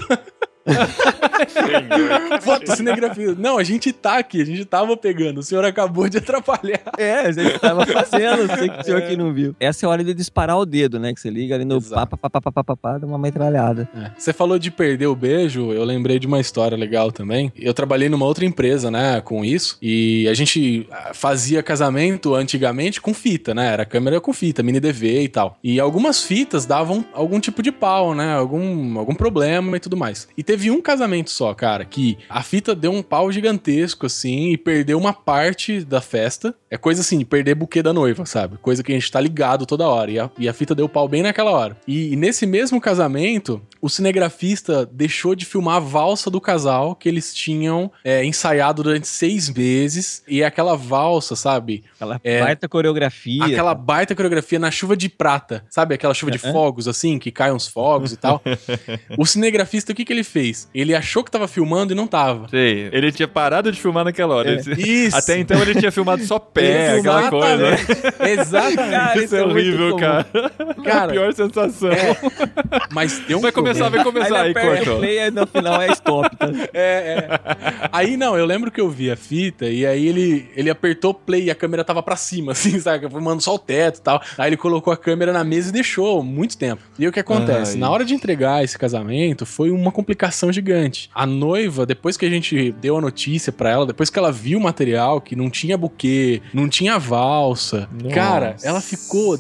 Foto, cinegrafia. Não, a gente tá aqui, a gente tava pegando. O senhor acabou de atrapalhar. A gente tava fazendo, sei que o senhor aqui não viu. Essa é a hora de disparar o dedo, né? Que você liga ali no pá, dá uma metralhada. Você falou de perder o beijo, eu lembrei de uma história legal também. Eu trabalhei numa outra empresa, né, com isso, e a gente fazia casamento antigamente com fita, né? Era câmera com fita, mini DV e tal. E algumas fitas davam algum tipo de pau, né? Algum problema e tudo mais. E teve um casamento só, cara, que a fita deu um pau gigantesco, assim, e perdeu uma parte da festa. É coisa assim, de perder buquê da noiva, sabe? Coisa que a gente tá ligado toda hora. E a fita deu pau bem naquela hora. E nesse mesmo casamento, o cinegrafista deixou de filmar a valsa do casal que eles tinham ensaiado durante 6 meses. E aquela valsa, sabe? Aquela baita coreografia. Aquela baita coreografia na chuva de prata. Sabe? Aquela chuva de fogos, assim, que caem uns fogos e tal. O cinegrafista, o que ele fez? Ele achou que tava filmando e não tava. Sei. Ele tinha parado de filmar naquela hora. Isso. Até então ele tinha filmado só pé, aquela coisa. Exatamente. Isso é horrível, cara. A pior sensação. Mas deu um vai começar, aí cortou. Play, aí no final é stop. Tá? Aí não, eu lembro que eu vi a fita e aí ele apertou play e a câmera tava pra cima, assim, sabe? Filmando só o teto e tal. Aí ele colocou a câmera na mesa e deixou muito tempo. E o que acontece? Na hora de entregar esse casamento, foi uma complicação gigante. A noiva, depois que a gente deu a notícia pra ela, depois que ela viu o material, que não tinha buquê, não tinha valsa, cara, ela ficou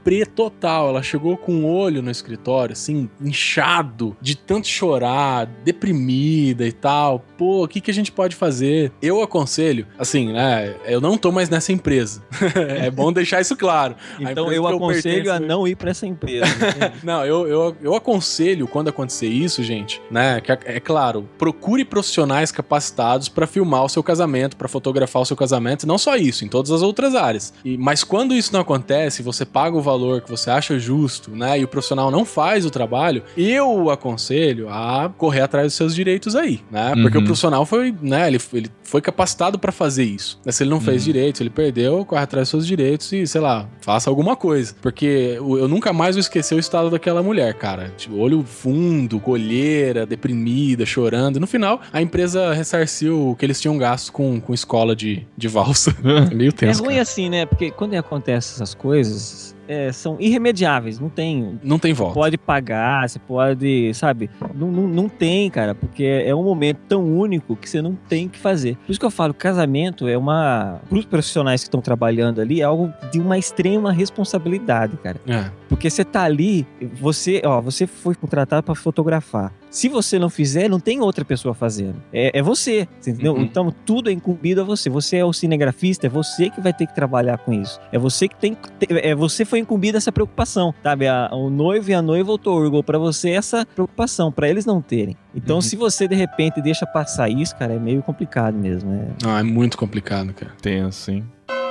deprê total. Ela chegou com o olho no escritório, assim, inchado, de tanto chorar, deprimida e tal. Pô, o que a gente pode fazer? Eu aconselho, assim, né, eu não tô mais nessa empresa. É bom deixar isso claro. Então eu aconselho a não ir pra essa empresa. Não, eu aconselho, quando acontecer isso, gente, né, que é claro, procure profissionais capacitados pra filmar o seu casamento, pra fotografar o seu casamento, não só isso, em todas as outras áreas. Mas quando isso não acontece, você paga o valor que você acha justo, né, e o profissional não faz o trabalho, eu aconselho a correr atrás dos seus direitos aí, né, porque o profissional foi, né, ele foi capacitado pra fazer isso. Se ele não fez direito, se ele perdeu, corre atrás dos seus direitos e, sei lá, faça alguma coisa. Porque eu nunca mais vou esquecer o estado daquela mulher, cara. Tipo, olho fundo, olheira, deprimida, chorando. No final, a empresa ressarciu o que eles tinham gasto com escola de valsa. É meio tenso, ruim, cara. Assim, né? Porque quando acontecem essas coisas, são irremediáveis. Não tem volta. Você pode pagar, você pode, sabe? Não tem, cara. Porque é um momento tão único que você não tem o que fazer. Por isso que eu falo, casamento para os profissionais que estão trabalhando ali, é algo de uma extrema responsabilidade, cara. Porque você tá ali, você foi contratado para fotografar. Se você não fizer, não tem outra pessoa fazendo. É você, entendeu? Então tudo é incumbido a você. Você é o cinegrafista, é você que vai ter que trabalhar com isso. É você que tem que você foi incumbido dessa preocupação, sabe? O noivo e a noiva outorgou para você essa preocupação, para eles não terem. Então, se você de repente deixa passar isso, cara, é meio complicado mesmo. É muito complicado, cara. Tem assim.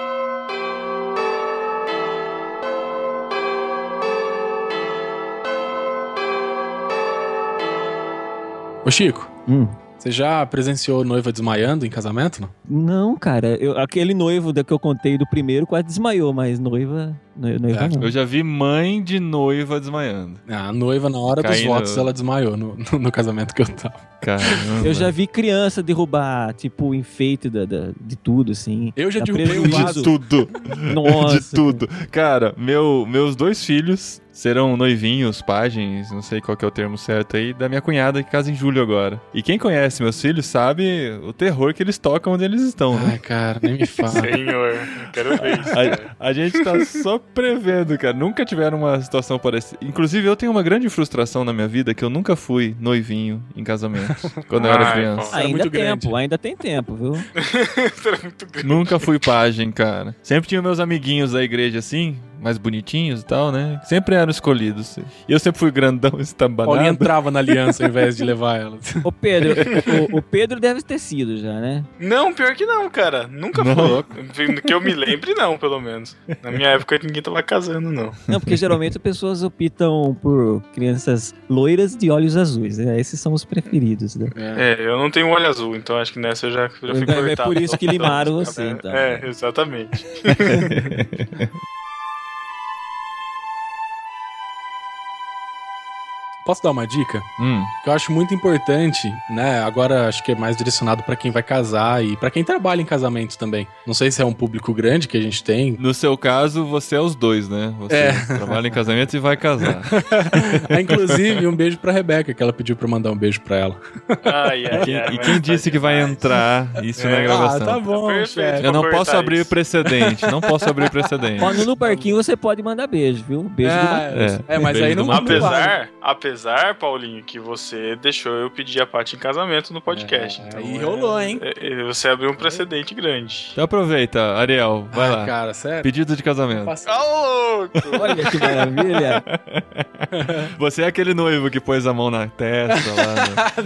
Ô Chico, você já presenciou noiva desmaiando em casamento, não? Não, cara. Aquele noivo que eu contei do primeiro quase desmaiou, mas noiva não. Eu já vi mãe de noiva desmaiando. A noiva, na hora dos votos, ela desmaiou no casamento que eu tava. Caramba. Eu já vi criança derrubar, tipo, enfeite de tudo, assim. Eu já derrubei um vaso. De tudo. Nossa. De tudo. Cara, meus 2 filhos serão noivinhos, pajens, não sei qual que é o termo certo aí, da minha cunhada que casa em julho agora. E quem conhece meus filhos sabe o terror que eles tocam onde eles estão, né? Ai, cara, nem me fala. Senhor, quero ver isso, cara. A gente tá só prevendo, cara. Nunca tiveram uma situação parecida. Inclusive, eu tenho uma grande frustração na minha vida que eu nunca fui noivinho em casamento quando eu era criança. Ainda tem tempo, viu? Era muito grande. Nunca fui pajem, cara. Sempre tinha meus amiguinhos da igreja assim, mais bonitinhos e tal, né? Sempre eram escolhidos. E eu sempre fui grandão, estambanado. Paulinho entrava na aliança ao invés de levar ela. Ô Pedro, o Pedro deve ter sido já, né? Não, pior que não, cara. Nunca foi. Que eu me lembre, não, pelo menos. Na minha época, ninguém tava casando, não. Não, porque geralmente as pessoas optam por crianças loiras de olhos azuis, né? Esses são os preferidos, né? Eu não tenho olho azul, então acho que nessa eu já fui cortado. É por isso que limaram você, então. Exatamente. Posso dar uma dica? Que eu acho muito importante, né? Agora acho que é mais direcionado pra quem vai casar e pra quem trabalha em casamentos também. Não sei se é um público grande que a gente tem. No seu caso, você é os dois, né? Você trabalha em casamento e vai casar. Inclusive, um beijo pra Rebeca, que ela pediu pra mandar um beijo pra ela. E quem disse que vai entrar isso na gravação? Tá bom, perfeito. Eu não posso abrir precedente. Não posso abrir precedente. Quando no barquinho você pode mandar beijo, viu? Beijo do Matheus. Mas beijo aí não Apesar, Paulinho, que você deixou eu pedir a Paty em casamento no podcast. Então, aí rolou, hein? Você abriu um precedente grande. Então aproveita, Ariel. Vai lá. Cara, sério? Pedido de casamento. Louco! Olha que maravilha. Você é aquele noivo que pôs a mão na testa lá.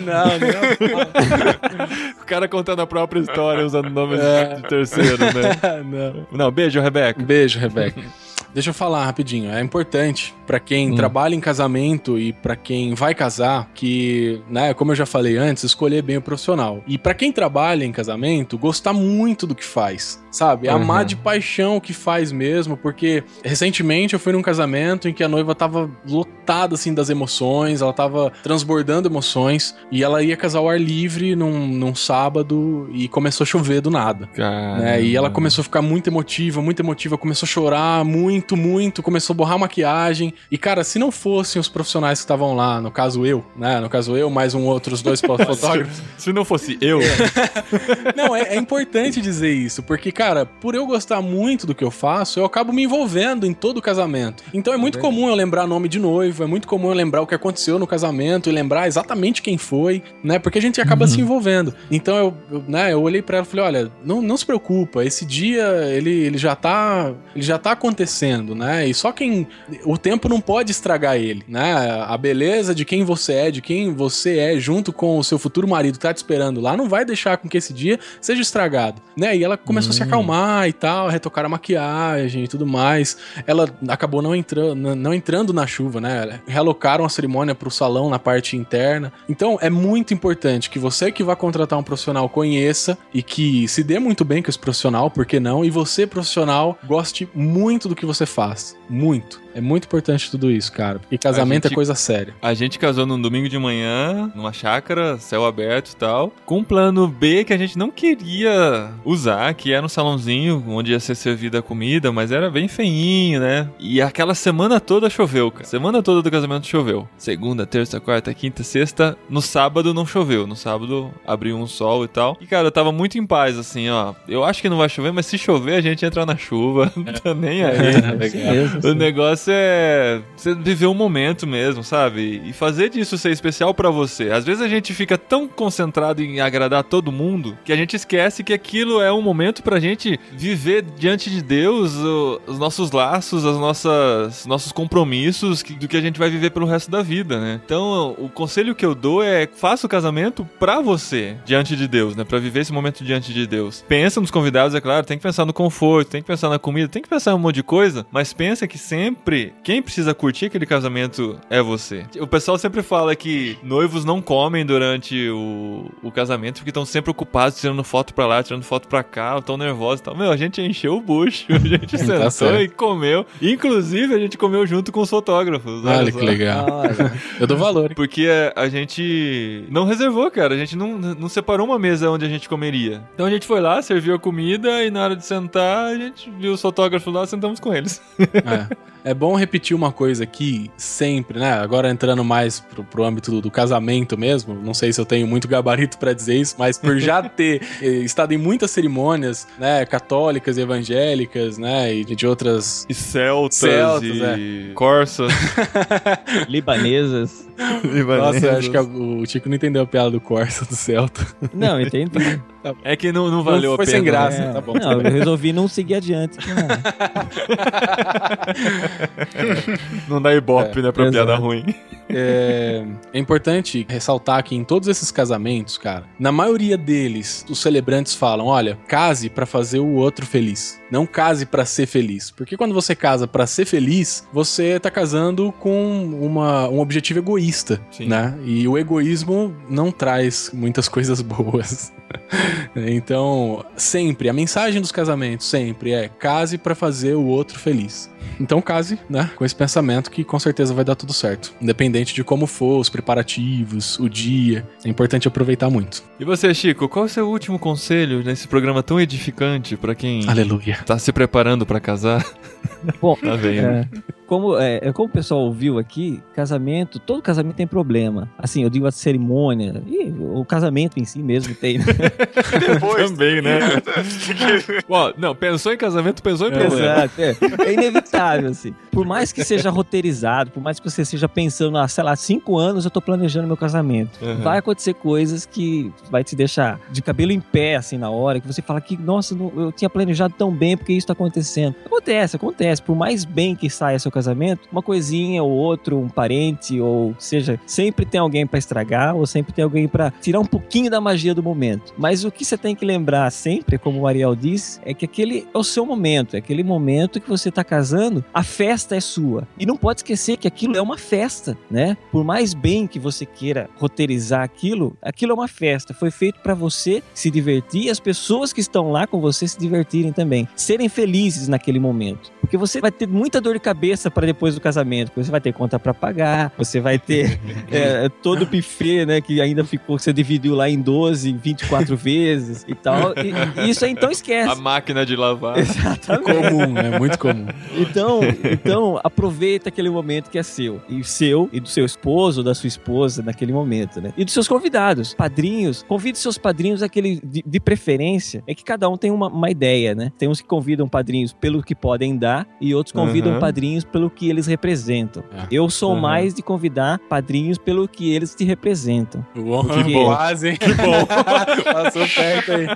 Não. O cara contando a própria história usando o nome de terceiro, né? Não, beijo, Rebeca. Beijo, Rebeca. Deixa eu falar rapidinho. É importante pra quem trabalha em casamento e pra quem vai casar que, né, como eu já falei antes, escolher bem o profissional. E pra quem trabalha em casamento, gostar muito do que faz, sabe? Amar de paixão o que faz mesmo, porque recentemente eu fui num casamento em que a noiva tava lotada, assim, das emoções, ela tava transbordando emoções e ela ia casar ao ar livre num sábado e começou a chover do nada. Né? E ela começou a ficar muito emotiva, começou a chorar muito muito, começou a borrar maquiagem. E, cara, se não fossem os profissionais que estavam lá, no caso eu, né? No caso eu, mais outros 2 fotógrafos. Se não fosse eu. Não, é importante dizer isso, porque, cara, por eu gostar muito do que eu faço, eu acabo me envolvendo em todo o casamento. Então é muito comum eu lembrar nome de noivo, é muito comum eu lembrar o que aconteceu no casamento e lembrar exatamente quem foi, né? Porque a gente acaba se envolvendo. Então eu olhei pra ela e falei, olha, não se preocupa, esse dia ele já tá acontecendo, né? E só o tempo não pode estragar ele, né? A beleza de quem você é junto com o seu futuro marido que tá te esperando lá, não vai deixar com que esse dia seja estragado, né? E ela começou a se acalmar e tal, retocar a maquiagem e tudo mais. Ela acabou não entrando na chuva, né? Realocaram a cerimônia pro salão na parte interna. Então é muito importante que você que vai contratar um profissional conheça e que se dê muito bem com esse profissional, por que não? E você, profissional, goste muito do que você faz. Muito. É muito importante tudo isso, cara. Porque casamento é coisa séria. A gente casou num domingo de manhã, numa chácara, céu aberto e tal, com um plano B que a gente não queria usar, que era um salãozinho onde ia ser servida a comida, mas era bem feinho, né? E aquela semana toda choveu, cara. Semana toda do casamento choveu. Segunda, terça, quarta, quinta, sexta. No sábado não choveu. No sábado abriu um sol e tal. E, cara, eu tava muito em paz, assim, ó. Eu acho que não vai chover, mas se chover a gente entra na chuva. Não tá nem aí. O negócio é você viver um momento mesmo, sabe? E fazer disso ser especial pra você. Às vezes a gente fica tão concentrado em agradar todo mundo que a gente esquece que aquilo é um momento pra gente viver diante de Deus os nossos laços, nossos compromissos do que a gente vai viver pelo resto da vida, né? Então, o conselho que eu dou é faça o casamento pra você, diante de Deus, né? Pra viver esse momento diante de Deus. Pensa nos convidados, é claro, tem que pensar no conforto, tem que pensar na comida, tem que pensar em um monte de coisa, mas pensa que sempre quem precisa curtir aquele casamento é você. O pessoal sempre fala que noivos não comem durante o casamento porque estão sempre ocupados tirando foto pra lá, tirando foto pra cá, estão nervosos e tal. Meu, a gente encheu o bucho, a gente sentou e comeu. Inclusive, a gente comeu junto com os fotógrafos. Olha que legal. Eu dou valor. Porque a gente não reservou, cara. A gente não separou uma mesa onde a gente comeria. Então a gente foi lá, serviu a comida e na hora de sentar, a gente viu os fotógrafos lá e sentamos com eles. É bom repetir uma coisa aqui sempre, né? Agora entrando mais pro âmbito do casamento mesmo, não sei se eu tenho muito gabarito pra dizer isso, mas por já ter estado em muitas cerimônias, né, católicas e evangélicas, né, e de outras... E celtas e corsas. Libanesas. Nossa, eu acho que o Chico não entendeu a piada do Corsa, do Celta. Não, entendi. É que não valeu a pena. Foi sem graça, tá bom. Não, eu resolvi não seguir adiante. Não dá ibope, né, pra piada ruim. É importante ressaltar que em todos esses casamentos, cara, na maioria deles, os celebrantes falam, olha, case pra fazer o outro feliz. Não case pra ser feliz. Porque quando você casa pra ser feliz, você tá casando com um objetivo egoísta, né? E o egoísmo não traz muitas coisas boas. Então, sempre, a mensagem dos casamentos sempre é case pra fazer o outro feliz. Então case, né, com esse pensamento que com certeza vai dar tudo certo. Independente de como for, os preparativos, o dia, é importante aproveitar muito. E você, Chico, qual é o seu último conselho nesse programa tão edificante pra quem Aleluia. Tá se preparando pra casar? Bom, tá vendo? Como o pessoal ouviu aqui, todo casamento tem problema. Assim, eu digo a cerimônia, e o casamento em si mesmo tem. Depois também, né? Bom, não, pensou em casamento, pensou em problema. Exato, é inevitável, assim. Por mais que seja roteirizado, por mais que você esteja pensando, sei lá, 5 anos eu tô planejando meu casamento. Uhum. Vai acontecer coisas que vai te deixar de cabelo em pé, assim, na hora, que você fala que, nossa, eu tinha planejado tão bem, porque isso tá acontecendo. Acontece. Por mais bem que saia seu casamento, uma coisinha ou outro, um parente, ou seja, sempre tem alguém pra estragar, ou sempre tem alguém pra tirar um pouquinho da magia do momento. Mas o que você tem que lembrar sempre, como o Ariel disse, é que aquele é o seu momento, é aquele momento que você tá casando, a festa é sua. E não pode esquecer que aquilo é uma festa, né? Por mais bem que você queira roteirizar aquilo é uma festa. Foi feito pra você se divertir e as pessoas que estão lá com você se divertirem também. Serem felizes naquele momento. Porque você vai ter muita dor de cabeça para depois do casamento, porque você vai ter conta para pagar, você vai ter todo o buffet, né, que ainda ficou, você dividiu lá em 12, 24 vezes e tal. E isso aí, então esquece. A máquina de lavar. Exatamente. Comum, é muito comum. Então, aproveita aquele momento que é seu. E do seu esposo, da sua esposa naquele momento, né? E dos seus convidados. Padrinhos, convide seus padrinhos de preferência. É que cada um tem uma ideia, né? Tem uns que convidam padrinhos pelo que podem dar e outros convidam padrinhos pelo que eles representam. Eu sou mais de convidar padrinhos pelo que eles te representam. Que bom. Quase, hein? Que bom. Passou perto aí.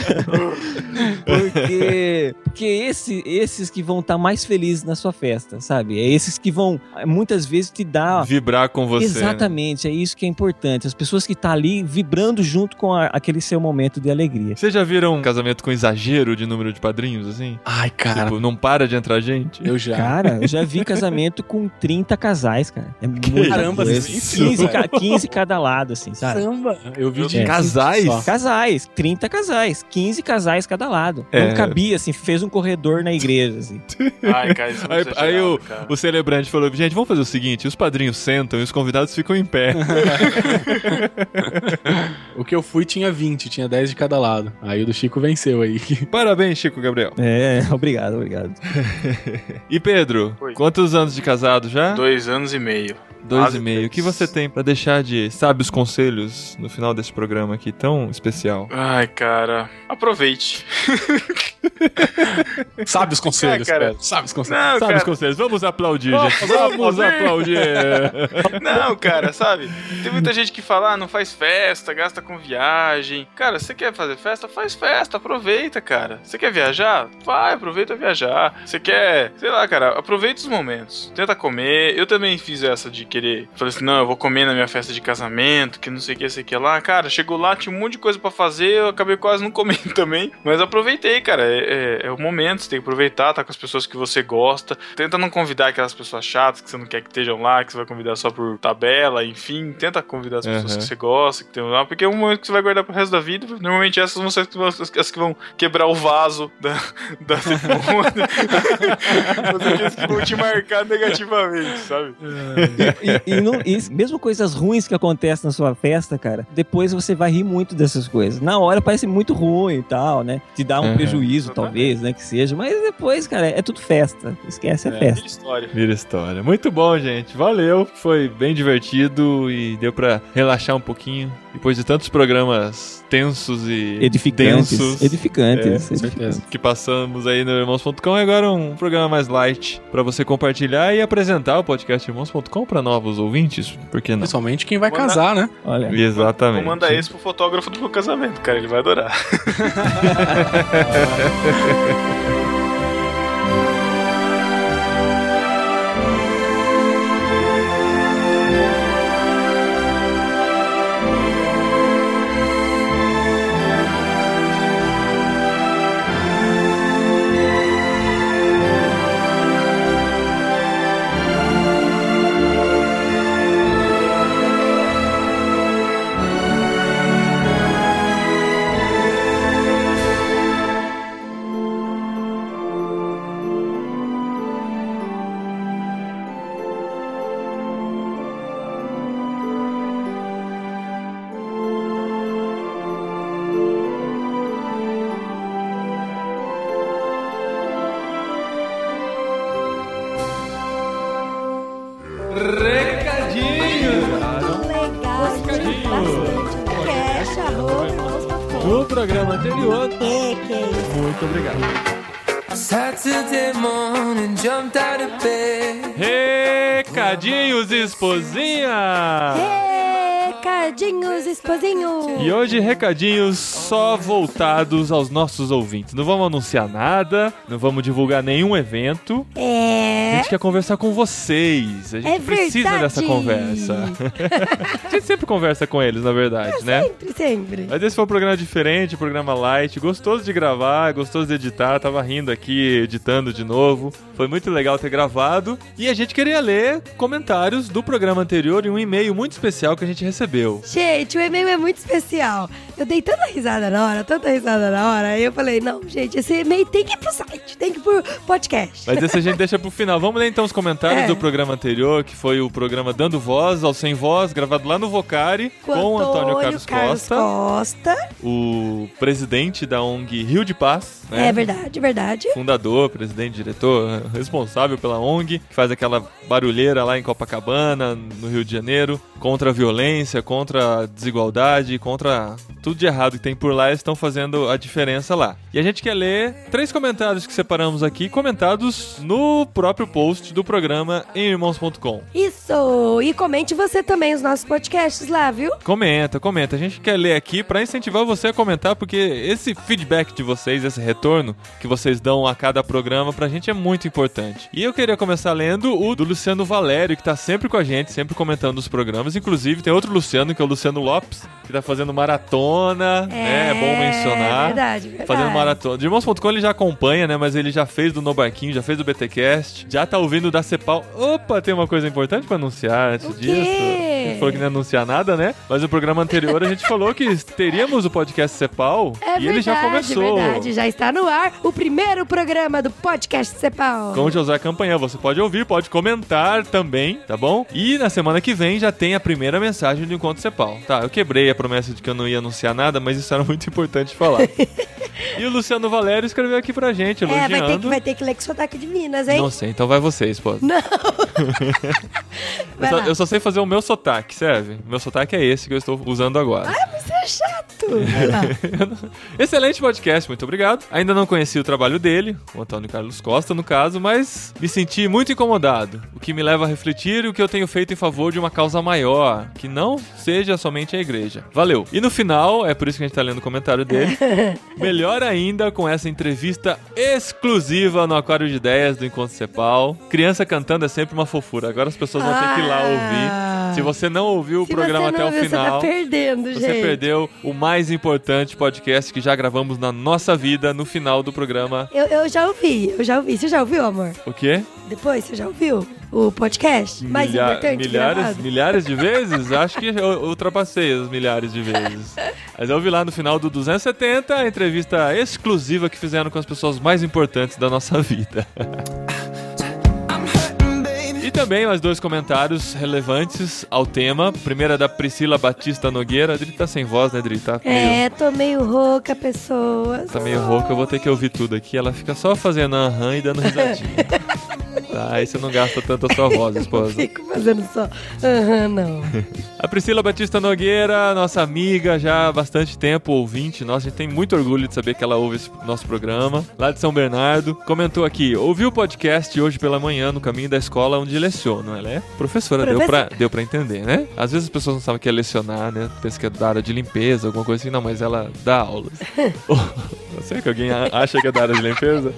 Porque esses que vão estar mais felizes na sua festa, sabe? É esses que vão, muitas vezes, te dar... Vibrar com você. Exatamente, né? É isso que é importante. As pessoas que estão ali vibrando junto com aquele seu momento de alegria. Vocês já viram um casamento com exagero de número de padrinhos, assim? Ai, cara. Tipo, não para de entrar gente? Eu já. Cara, eu já vi casamento com 30 casais, cara. É muito Caramba, 15 cada lado, assim, sabe? Caramba. Eu vi de casais? Casais, 30 casais. 15 casais cada lado. Não cabia, assim, fez um corredor na igreja, assim. Ai, cara, isso é aí o celebrante falou, gente, vamos fazer o seguinte, os padrinhos sentam e os convidados ficam em pé. O que eu fui tinha 20, tinha 10 de cada lado. Aí o do Chico venceu aí. Parabéns, Chico Gabriel. Obrigado. E Pedro, quantos anos de casado já? 2 anos e meio. 2,5. O que você tem pra deixar de sábios conselhos no final desse programa aqui tão especial? Ai, cara, aproveite. Sabe os conselhos, cara. Sabe os conselhos. Não, sabe os conselhos. Vamos aplaudir, gente. Vamos aplaudir. Não, cara, sabe? Tem muita gente que fala, não faz festa, gasta com viagem. Cara, você quer fazer festa? Faz festa, aproveita, cara. Você quer viajar? Vai, aproveita viajar. Você quer, sei lá, cara, aproveita os momentos. Tenta comer. Eu também fiz essa de querer. Falei assim, não, eu vou comer na minha festa de casamento, que não sei o que, sei o que lá. Cara, chegou lá, tinha um monte de coisa pra fazer, eu acabei quase não comendo também. Mas aproveitei, cara. É o momento, você tem que aproveitar, tá com as pessoas que você gosta. Tenta não convidar aquelas pessoas chatas que você não quer que estejam lá, que você vai convidar só por tabela, enfim. Tenta convidar as pessoas que você gosta, que tem lá, porque é um momento que você vai guardar pro resto da vida. Normalmente essas vão ser as que vão quebrar o vaso da cerimônia. As que vão te marcar negativamente, sabe? E mesmo coisas ruins que acontecem na sua festa, cara, depois você vai rir muito dessas coisas. Na hora parece muito ruim e tal, né? Te dá um prejuízo, talvez, né? Que seja. Mas depois, cara, é tudo festa. Esquece a festa. Vira história. Muito bom, gente. Valeu. Foi bem divertido e deu pra relaxar um pouquinho. Depois de tantos programas tensos e densos. Edificantes. Que passamos aí no Irmãos.com. E agora um programa mais light pra você compartilhar e apresentar o podcast Irmãos.com pra novos ouvintes. Por que não? Principalmente quem vai casar, né? Olha. Exatamente. Vou mandar esse pro fotógrafo do meu casamento, cara. Ele vai adorar. No programa anterior. Muito obrigado. Saturday morning, jumped out of bed. Recadinhos, esposinha! Recadinhos, esposinho! E hoje, recadinhos só voltados aos nossos ouvintes. Não vamos anunciar nada, não vamos divulgar nenhum evento. A gente quer conversar com vocês. A gente precisa dessa conversa. A gente sempre conversa com eles, na verdade, né? Sempre. Mas esse foi um programa diferente, um programa light, gostoso de gravar, gostoso de editar. Tava rindo aqui, editando de novo. Foi muito legal ter gravado. E a gente queria ler comentários do programa anterior e um e-mail muito especial que a gente recebeu. recebeu? Gente, o e-mail é muito especial. Eu dei tanta risada na hora, aí eu falei, não, gente, esse e-mail tem que ir pro site, tem que ir pro podcast. Mas esse a gente deixa pro final. Vamos ler então os comentários do programa anterior, que foi o programa Dando Voz ao Sem Voz, gravado lá no Vocari, com o Antônio Carlos Costa, o presidente da ONG Rio de Paz. Né? É verdade. Fundador, presidente, diretor, responsável pela ONG, que faz aquela barulheira lá em Copacabana, no Rio de Janeiro, contra a violência, contra a desigualdade, contra tudo de errado que tem por lá, eles estão fazendo a diferença lá. E a gente quer ler 3 comentários que separamos aqui, comentados no próprio post do programa em irmãos.com. Isso! E comente você também os nossos podcasts lá, viu? Comenta. A gente quer ler aqui pra incentivar você a comentar, porque esse feedback de vocês, esse retorno que vocês dão a cada programa, pra gente é muito importante. E eu queria começar lendo o do Luciano Valério, que tá sempre com a gente, sempre comentando os programas. Inclusive, tem outro Luciano, que é o Luciano Lopes, que tá fazendo maratona, né? É bom mencionar. Verdade. Fazendo maratona. De Irmãos.com ele já acompanha, né? Mas ele já fez do No Barquinho, já fez do BTcast, já tá ouvindo da Cepal. Opa, tem uma coisa importante pra anunciar antes disso. A gente falou que não ia anunciar nada, né? Mas no programa anterior a gente falou que teríamos o podcast Cepal e ele já começou. É verdade, já está no ar o primeiro programa do podcast Cepal. Com o José Campanhã, você pode ouvir, pode comentar também, tá bom? E na semana que vem já tem a primeira mensagem do Encontro Cepal. Tá, eu quebrei a promessa de que eu não ia anunciar nada, mas isso era muito importante falar. E o Luciano Valério escreveu aqui pra gente, elogiando. Vai ter que ler com sotaque de Minas, hein? Não sei, então vai você, esposa. Não. eu só sei fazer o meu sotaque, serve? O meu sotaque é esse que eu estou usando agora. Ai, você é chato. Excelente podcast, muito obrigado. Ainda não conheci o trabalho dele, o Antônio Carlos Costa, no caso, mas me senti muito incomodado, o que me leva a refletir o que eu tenho feito em favor de uma causa maior, que não seja somente a igreja. Valeu. E no final, é por isso que a gente tá lendo o comentário dele, melhor ainda com essa entrevista exclusiva no Aquário de Ideias do Encontro Cepal. Criança cantando é sempre uma fofura. Agora as pessoas vão ter que ir lá ouvir. Se você não ouviu o programa até o final, você tá perdendo, gente. Você perdeu o mais importante podcast que já gravamos na nossa vida no final do programa. Eu já ouvi. Você já ouviu, amor? O quê? Depois, você já ouviu o podcast? Mais importante milhares de vezes? Acho que eu ultrapassei as milhares de vezes. Mas eu ouvi lá no final do 270 a entrevista exclusiva que fizeram com as pessoas mais importantes da nossa vida. E também mais 2 comentários relevantes ao tema. Primeiro é da Priscila Batista Nogueira. A Adri tá sem voz, né, Adri? Tá tô meio rouca, pessoas. Tá meio rouca, eu vou ter que ouvir tudo aqui. Ela fica só fazendo aham e dando risadinha. Tá, aí você não gasta tanto a sua voz, esposa. Eu fico fazendo só aham, não. A Priscila Batista Nogueira, nossa amiga já há bastante tempo, ouvinte nossa, a gente tem muito orgulho de saber que ela ouve esse nosso programa, lá de São Bernardo, comentou aqui, ouvi o podcast hoje pela manhã no caminho da escola onde leciono. Ela é professora. Deu pra entender, né? Às vezes as pessoas não sabem o que é lecionar, né? Pensa que é da área de limpeza, alguma coisa assim, não, mas ela dá aulas. Não sei que alguém acha que é da área de limpeza?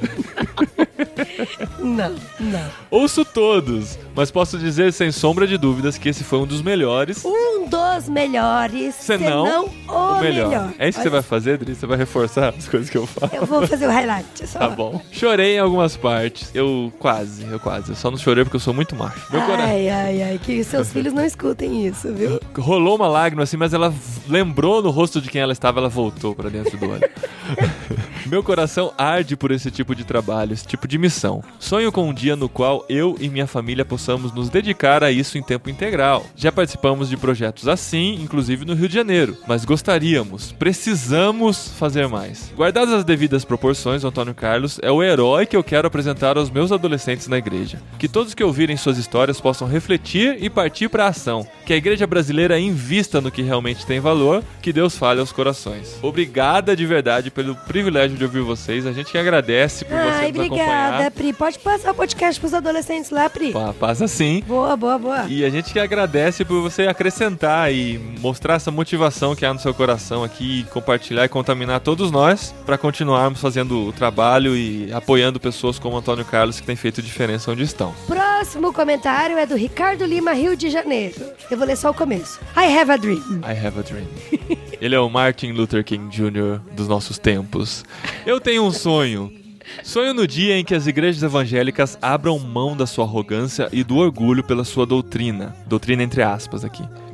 Não. Ouço todos, mas posso dizer sem sombra de dúvidas que esse foi um dos melhores. Um dos melhores, senão o melhor. É isso que você vai fazer, Adri? Você vai reforçar as coisas que eu falo? Eu vou fazer o highlight só. Tá bom. Chorei em algumas partes. Eu quase. Eu só não chorei porque eu sou muito macho. Ai, que seus filhos não escutem isso, viu? Rolou uma lágrima assim, mas ela lembrou no rosto de quem ela estava, ela voltou pra dentro do olho. Meu coração arde por esse tipo de trabalho, esse tipo de missão. Sonho com um dia no qual eu e minha família possamos nos dedicar a isso em tempo integral. Já participamos de projetos assim, inclusive no Rio de Janeiro, mas precisamos fazer mais. Guardadas as devidas proporções, o Antônio Carlos é o herói que eu quero apresentar aos meus adolescentes na igreja. Que todos que ouvirem suas histórias possam refletir e partir para a ação. Que a igreja brasileira invista no que realmente tem valor, que Deus fale aos corações. Obrigada de verdade pelo privilégio de ouvir vocês. A gente que agradece por você nos acompanhar. Obrigada, Pri. Pode passar o podcast pros adolescentes lá, Pri. Passa sim. Boa. E a gente que agradece por você acrescentar e mostrar essa motivação que há no seu coração aqui, compartilhar e contaminar todos nós para continuarmos fazendo o trabalho e apoiando pessoas como Antônio Carlos que tem feito diferença onde estão. Próximo comentário é do Ricardo Lima, Rio de Janeiro. Eu vou ler só o começo. I have a dream. Ele é o Martin Luther King Jr. dos nossos tempos. Eu tenho um sonho. Sonho no dia em que as igrejas evangélicas abram mão da sua arrogância e do orgulho pela sua doutrina entre aspas aqui, que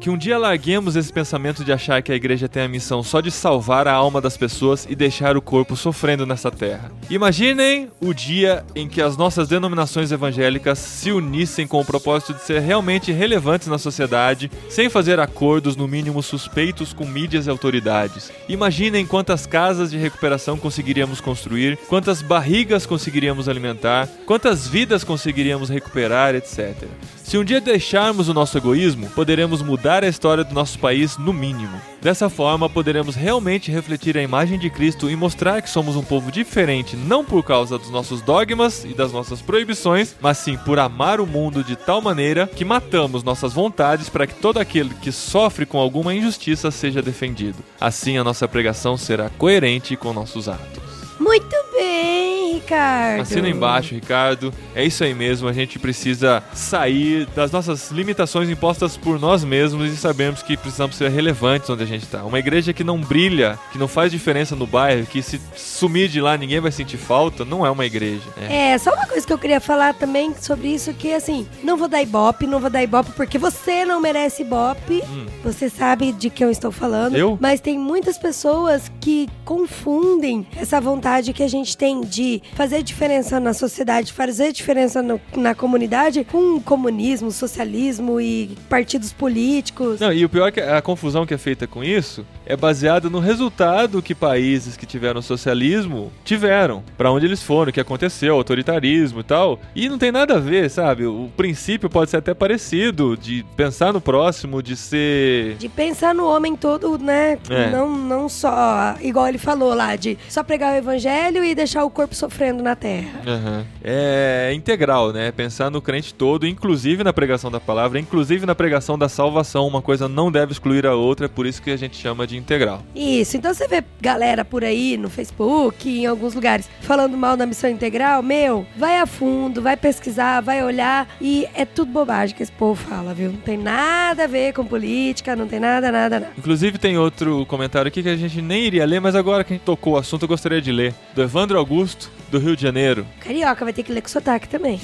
que um dia larguemos esse pensamento de achar que a igreja tem a missão só de salvar a alma das pessoas e deixar o corpo sofrendo nessa terra. Imaginem o dia em que as nossas denominações evangélicas se unissem com o propósito de ser realmente relevantes na sociedade, sem fazer acordos no mínimo suspeitos com mídias e autoridades. Imaginem quantas casas de recuperação conseguiríamos construir, quantas barrigas conseguiríamos alimentar, quantas vidas conseguiríamos recuperar, etc. Se um dia deixarmos o nosso egoísmo, poderemos mudar a história do nosso país no mínimo. Dessa forma, poderemos realmente refletir a imagem de Cristo e mostrar que somos um povo diferente, não por causa dos nossos dogmas e das nossas proibições, mas sim por amar o mundo de tal maneira que matamos nossas vontades para que todo aquele que sofre com alguma injustiça seja defendido. Assim, a nossa pregação será coerente com nossos atos. Muito bem, Ricardo. Assina embaixo, Ricardo. É isso aí mesmo, a gente precisa sair das nossas limitações impostas por nós mesmos e sabemos que precisamos ser relevantes onde a gente está. Uma igreja que não brilha, que não faz diferença no bairro, que se sumir de lá ninguém vai sentir falta, não é uma igreja. Só uma coisa que eu queria falar também sobre isso, que assim, não vou dar ibope porque você não merece ibope. Você sabe de que eu estou falando. Eu? Mas tem muitas pessoas que confundem essa vontade que a gente tem de fazer diferença na sociedade, fazer diferença na comunidade com comunismo, socialismo e partidos políticos. Não, e o pior é que a confusão que é feita com isso é baseada no resultado que países que tiveram socialismo tiveram, pra onde eles foram, o que aconteceu, autoritarismo e tal. E não tem nada a ver, sabe? O princípio pode ser até parecido, de pensar no próximo, de pensar no homem todo, né? Não só, igual ele falou lá, de só pregar o evangelho e deixar o corpo sofrendo na terra. É integral, né? Pensar no crente todo, inclusive na pregação da palavra, inclusive na pregação da salvação. Uma coisa não deve excluir a outra, é por isso que a gente chama de integral. Isso, então você vê galera por aí no Facebook, em alguns lugares, falando mal da missão integral, vai a fundo, vai pesquisar, vai olhar, e é tudo bobagem que esse povo fala, viu? Não tem nada a ver com política, não tem nada. Inclusive tem outro comentário aqui que a gente nem iria ler, mas agora que a gente tocou o assunto eu gostaria de ler, do Evandro Augusto, do Rio de Janeiro. Carioca, vai ter que ler com sotaque também.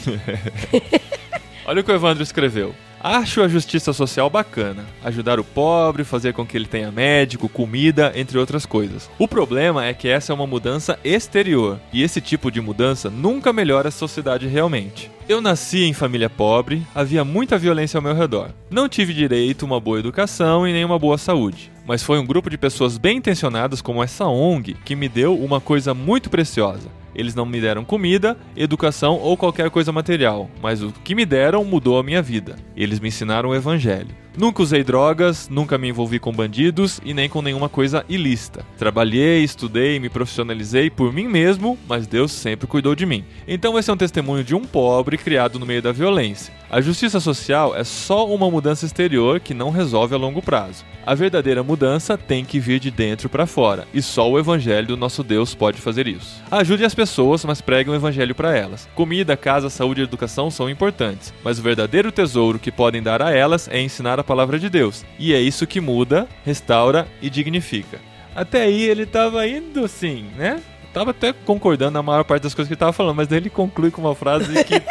Olha o que o Evandro escreveu. Acho a justiça social bacana, ajudar o pobre, fazer com que ele tenha médico, comida, entre outras coisas. O problema é que essa é uma mudança exterior, e esse tipo de mudança nunca melhora a sociedade realmente. Eu nasci em família pobre, havia muita violência ao meu redor. Não tive direito a uma boa educação e nem uma boa saúde. Mas foi um grupo de pessoas bem intencionadas como essa ONG que me deu uma coisa muito preciosa. Eles não me deram comida, educação ou qualquer coisa material, mas o que me deram mudou a minha vida. Eles me ensinaram o evangelho. Nunca usei drogas, nunca me envolvi com bandidos e nem com nenhuma coisa ilícita. Trabalhei, estudei, me profissionalizei por mim mesmo, mas Deus sempre cuidou de mim. Então esse é um testemunho de um pobre criado no meio da violência. A justiça social é só uma mudança exterior que não resolve a longo prazo. A verdadeira mudança tem que vir de dentro para fora, e só o evangelho do nosso Deus pode fazer isso. Ajude as pessoas, mas pregue o evangelho para elas. Comida, casa, saúde e educação são importantes, mas o verdadeiro tesouro que podem dar a elas é ensinar a palavra de Deus. E é isso que muda, restaura e dignifica. Até aí ele tava indo sim, né? Tava até concordando na maior parte das coisas que ele tava falando, mas daí ele conclui com uma frase que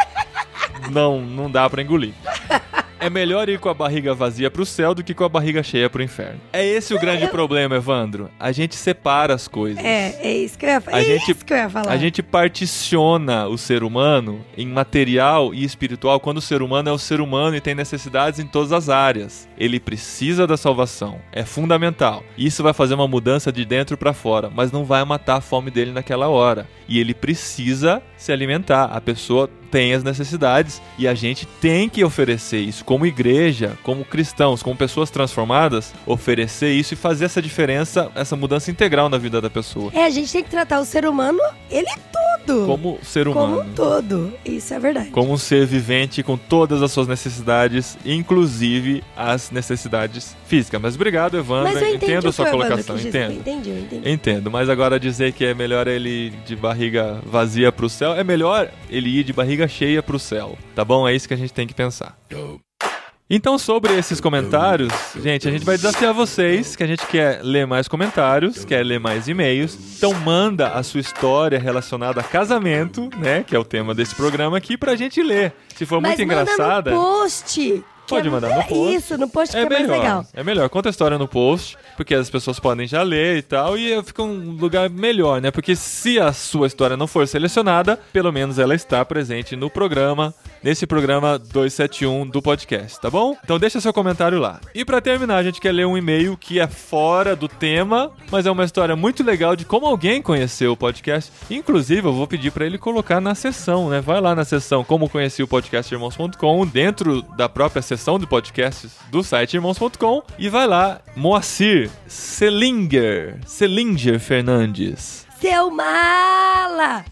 não dá pra engolir. É melhor ir com a barriga vazia pro céu do que com a barriga cheia pro inferno. É esse o grande problema, Evandro. A gente separa as coisas. É isso que eu ia falar. A gente particiona o ser humano em material e espiritual quando o ser humano é o ser humano e tem necessidades em todas as áreas. Ele precisa da salvação. É fundamental. Isso vai fazer uma mudança de dentro pra fora, mas não vai matar a fome dele naquela hora. E ele precisa se alimentar. A pessoa tem as necessidades e a gente tem que oferecer isso como igreja, como cristãos, como pessoas transformadas, oferecer isso e fazer essa diferença, essa mudança integral na vida da pessoa. A gente tem que tratar o ser humano, ele todo. Como ser humano. Como um todo. Isso é verdade. Como um ser vivente com todas as suas necessidades, inclusive as necessidades físicas. Mas obrigado, Evandro. Mas eu entendo a sua colocação. Entendi. Entendo, mas agora dizer que é melhor ele ir de barriga vazia pro céu, é melhor ele ir de barriga cheia pro céu, tá bom? É isso que a gente tem que pensar. Então, sobre esses comentários, gente, a gente vai desafiar vocês, que a gente quer ler mais comentários, quer ler mais e-mails. Então, manda a sua história relacionada a casamento, né, que é o tema desse programa aqui, pra gente ler. Se for muito engraçada... Mas manda no post, Pode mandar no post. Isso, no post que é mais legal. É melhor, conta a história no post, porque as pessoas podem já ler e tal, e fica um lugar melhor, né? Porque se a sua história não for selecionada, pelo menos ela está presente no programa, nesse programa 271 do podcast, tá bom? Então deixa seu comentário lá. E pra terminar, a gente quer ler um e-mail que é fora do tema, mas é uma história muito legal de como alguém conheceu o podcast. Inclusive, eu vou pedir pra ele colocar na seção, né? Vai lá na seção Como Conheci o Podcast Irmãos.com, dentro da própria seção de podcasts do site irmãos.com, e vai lá, Moacir Selinger Fernandes. Seu mala!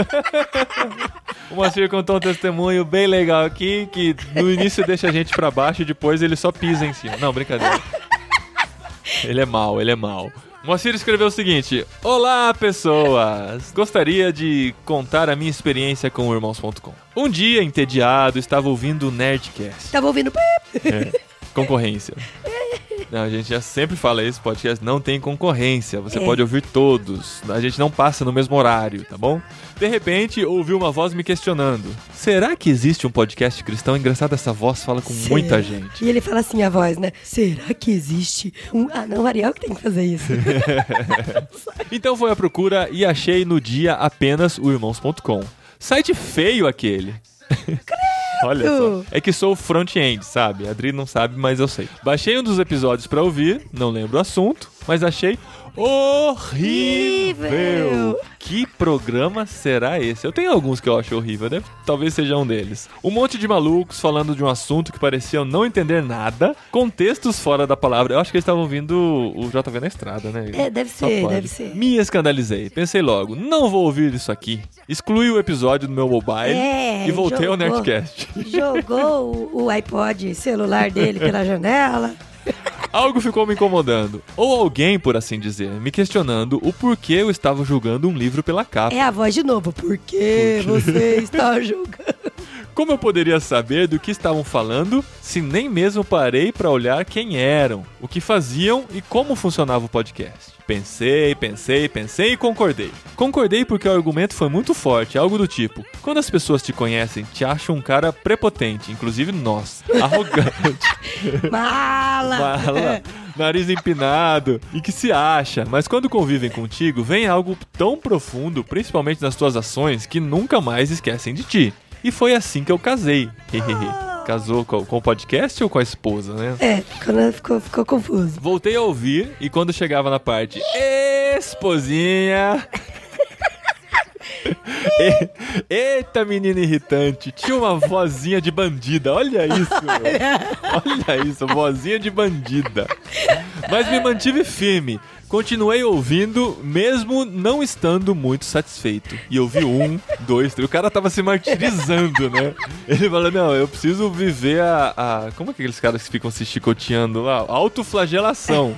O Moacir contou um testemunho bem legal aqui, que no início deixa a gente pra baixo e depois ele só pisa em cima. Não, brincadeira. Ele é mau. O Moacir escreveu o seguinte: Olá, pessoas! Gostaria de contar a minha experiência com o Irmãos.com. Um dia, entediado, estava ouvindo o Nerdcast. Estava ouvindo... Concorrência. Não, a gente já sempre fala isso, podcast não tem concorrência, você pode ouvir todos, a gente não passa no mesmo horário, tá bom? De repente, ouvi uma voz me questionando, será que existe um podcast cristão? Engraçado, essa voz fala com muita gente. E ele fala assim, a voz, né? Será que existe um... Ah, não, o Ariel que tem que fazer isso. Então foi à procura e achei no dia apenas o Irmãos.com. Site feio aquele. Olha só, é que sou front-end, sabe? A Adri não sabe, mas eu sei. Baixei um dos episódios pra ouvir, não lembro o assunto, mas achei horrível. Que programa será esse? Eu tenho alguns que eu acho horrível, né? Talvez seja um deles. Um monte de malucos falando de um assunto que pareciam não entender nada, contextos fora da palavra. Eu acho que eles estavam ouvindo o JV na estrada, né? É, deve ser. Me escandalizei. Pensei logo, não vou ouvir isso aqui. Excluí o episódio do meu mobile e voltei ao Nerdcast. Jogou o iPod celular dele pela janela. Algo ficou me incomodando, ou alguém, por assim dizer, me questionando o porquê eu estava julgando um livro pela capa. É a voz de novo, por que você está julgando? Como eu poderia saber do que estavam falando se nem mesmo parei para olhar quem eram, o que faziam e como funcionava o podcast? Pensei e concordei. Concordei porque o argumento foi muito forte, algo do tipo: quando as pessoas te conhecem, te acham um cara prepotente, inclusive nós, arrogante, mala, nariz empinado e que se acha, mas quando convivem contigo, vem algo tão profundo, principalmente nas tuas ações, que nunca mais esquecem de ti. E foi assim que eu casei. Casou com o podcast ou com a esposa, né? É, ficou confuso. Voltei a ouvir e quando chegava na parte esposinha... Eita, menina irritante. Tinha uma vozinha de bandida. Olha isso, olha isso, vozinha de bandida. Mas me mantive firme. Continuei ouvindo, mesmo não estando muito satisfeito. E ouvi 1, 2, 3. O cara tava se martirizando, né? Ele falou, não, eu preciso viver a... Como é que aqueles caras que ficam se chicoteando lá? Autoflagelação.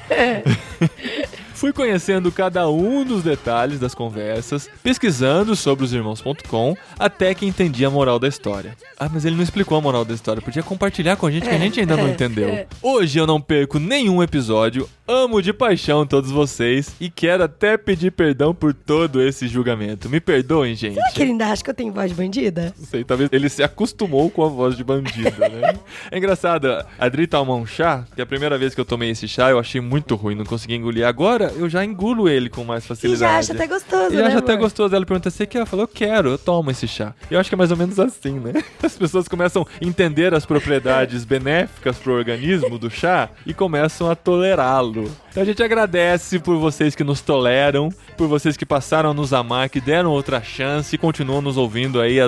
Fui conhecendo cada um dos detalhes das conversas, pesquisando sobre os irmãos.com, até que entendi a moral da história. Ah, mas ele não explicou a moral da história. Podia compartilhar com a gente, que a gente ainda não entendeu. Hoje eu não perco nenhum episódio, amo de paixão todos vocês e quero até pedir perdão por todo esse julgamento. Me perdoem, gente. Será que ele ainda acha que eu tenho voz de bandida? Não sei, talvez ele se acostumou com a voz de bandida, né? É engraçado, a Adri toma um chá, que a primeira vez que eu tomei esse chá eu achei muito ruim, não consegui engolir. Agora eu já engulo ele com mais facilidade. E já acha até gostoso, né, acha até gostoso. Ela pergunta, você quer? Eu falo, eu quero, eu tomo esse chá. E eu acho que é mais ou menos assim, né? As pessoas começam a entender as propriedades benéficas pro organismo do chá e começam a tolerá-lo. Então a gente agradece por vocês que nos toleram, por vocês que passaram a nos amar, que deram outra chance e continuam nos ouvindo aí há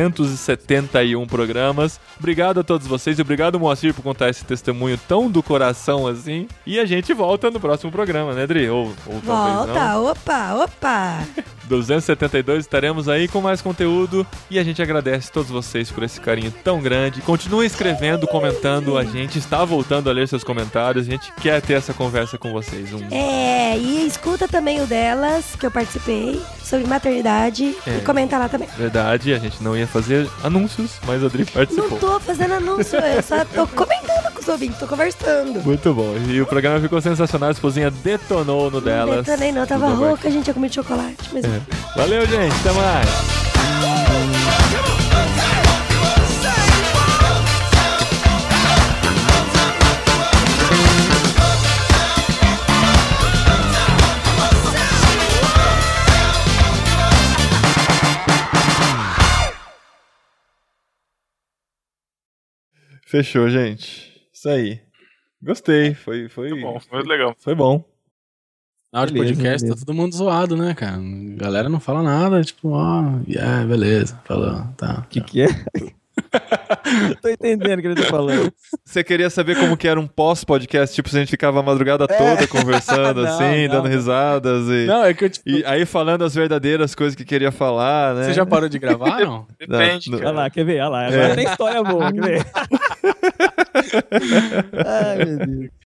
271 programas. Obrigado a todos vocês e obrigado, Moacir, por contar esse testemunho tão do coração assim. E a gente volta no próximo programa, né, Adri? Ou talvez não. Opa! 272 estaremos aí com mais conteúdo e a gente agradece a todos vocês por esse carinho tão grande. Continuem escrevendo, comentando, a gente está voltando a ler seus comentários, a gente quer ter essa conversa com vocês. E escuta também o delas, que eu participei, sobre maternidade, e comenta lá também. Verdade, a gente não ia fazer anúncios, mas a Adri participou. Não tô fazendo anúncio, eu só tô comentando com os ouvintes, tô conversando. Muito bom, e o programa ficou sensacional, a esposinha detonou no delas. Não detonei não, tava rouca, a gente tinha comido chocolate. Mas... Valeu, gente, até mais. Fechou, gente. Isso aí. Gostei. Foi bom, foi legal. Foi bom. Na hora de podcast tá todo mundo zoado, né, cara? A galera não fala nada, tipo, beleza, falou, tá. O que é? Tô entendendo o que ele tá falando. Você queria saber como que era um pós-podcast? Tipo, se a gente ficava a madrugada toda conversando, dando risadas e... Não, é que eu, tipo... E aí falando as verdadeiras coisas que queria falar, né? Você já parou de gravar, não? Depende, Olha lá, quer ver? Olha lá, agora tem história boa, quer ver? Ai, meu Deus.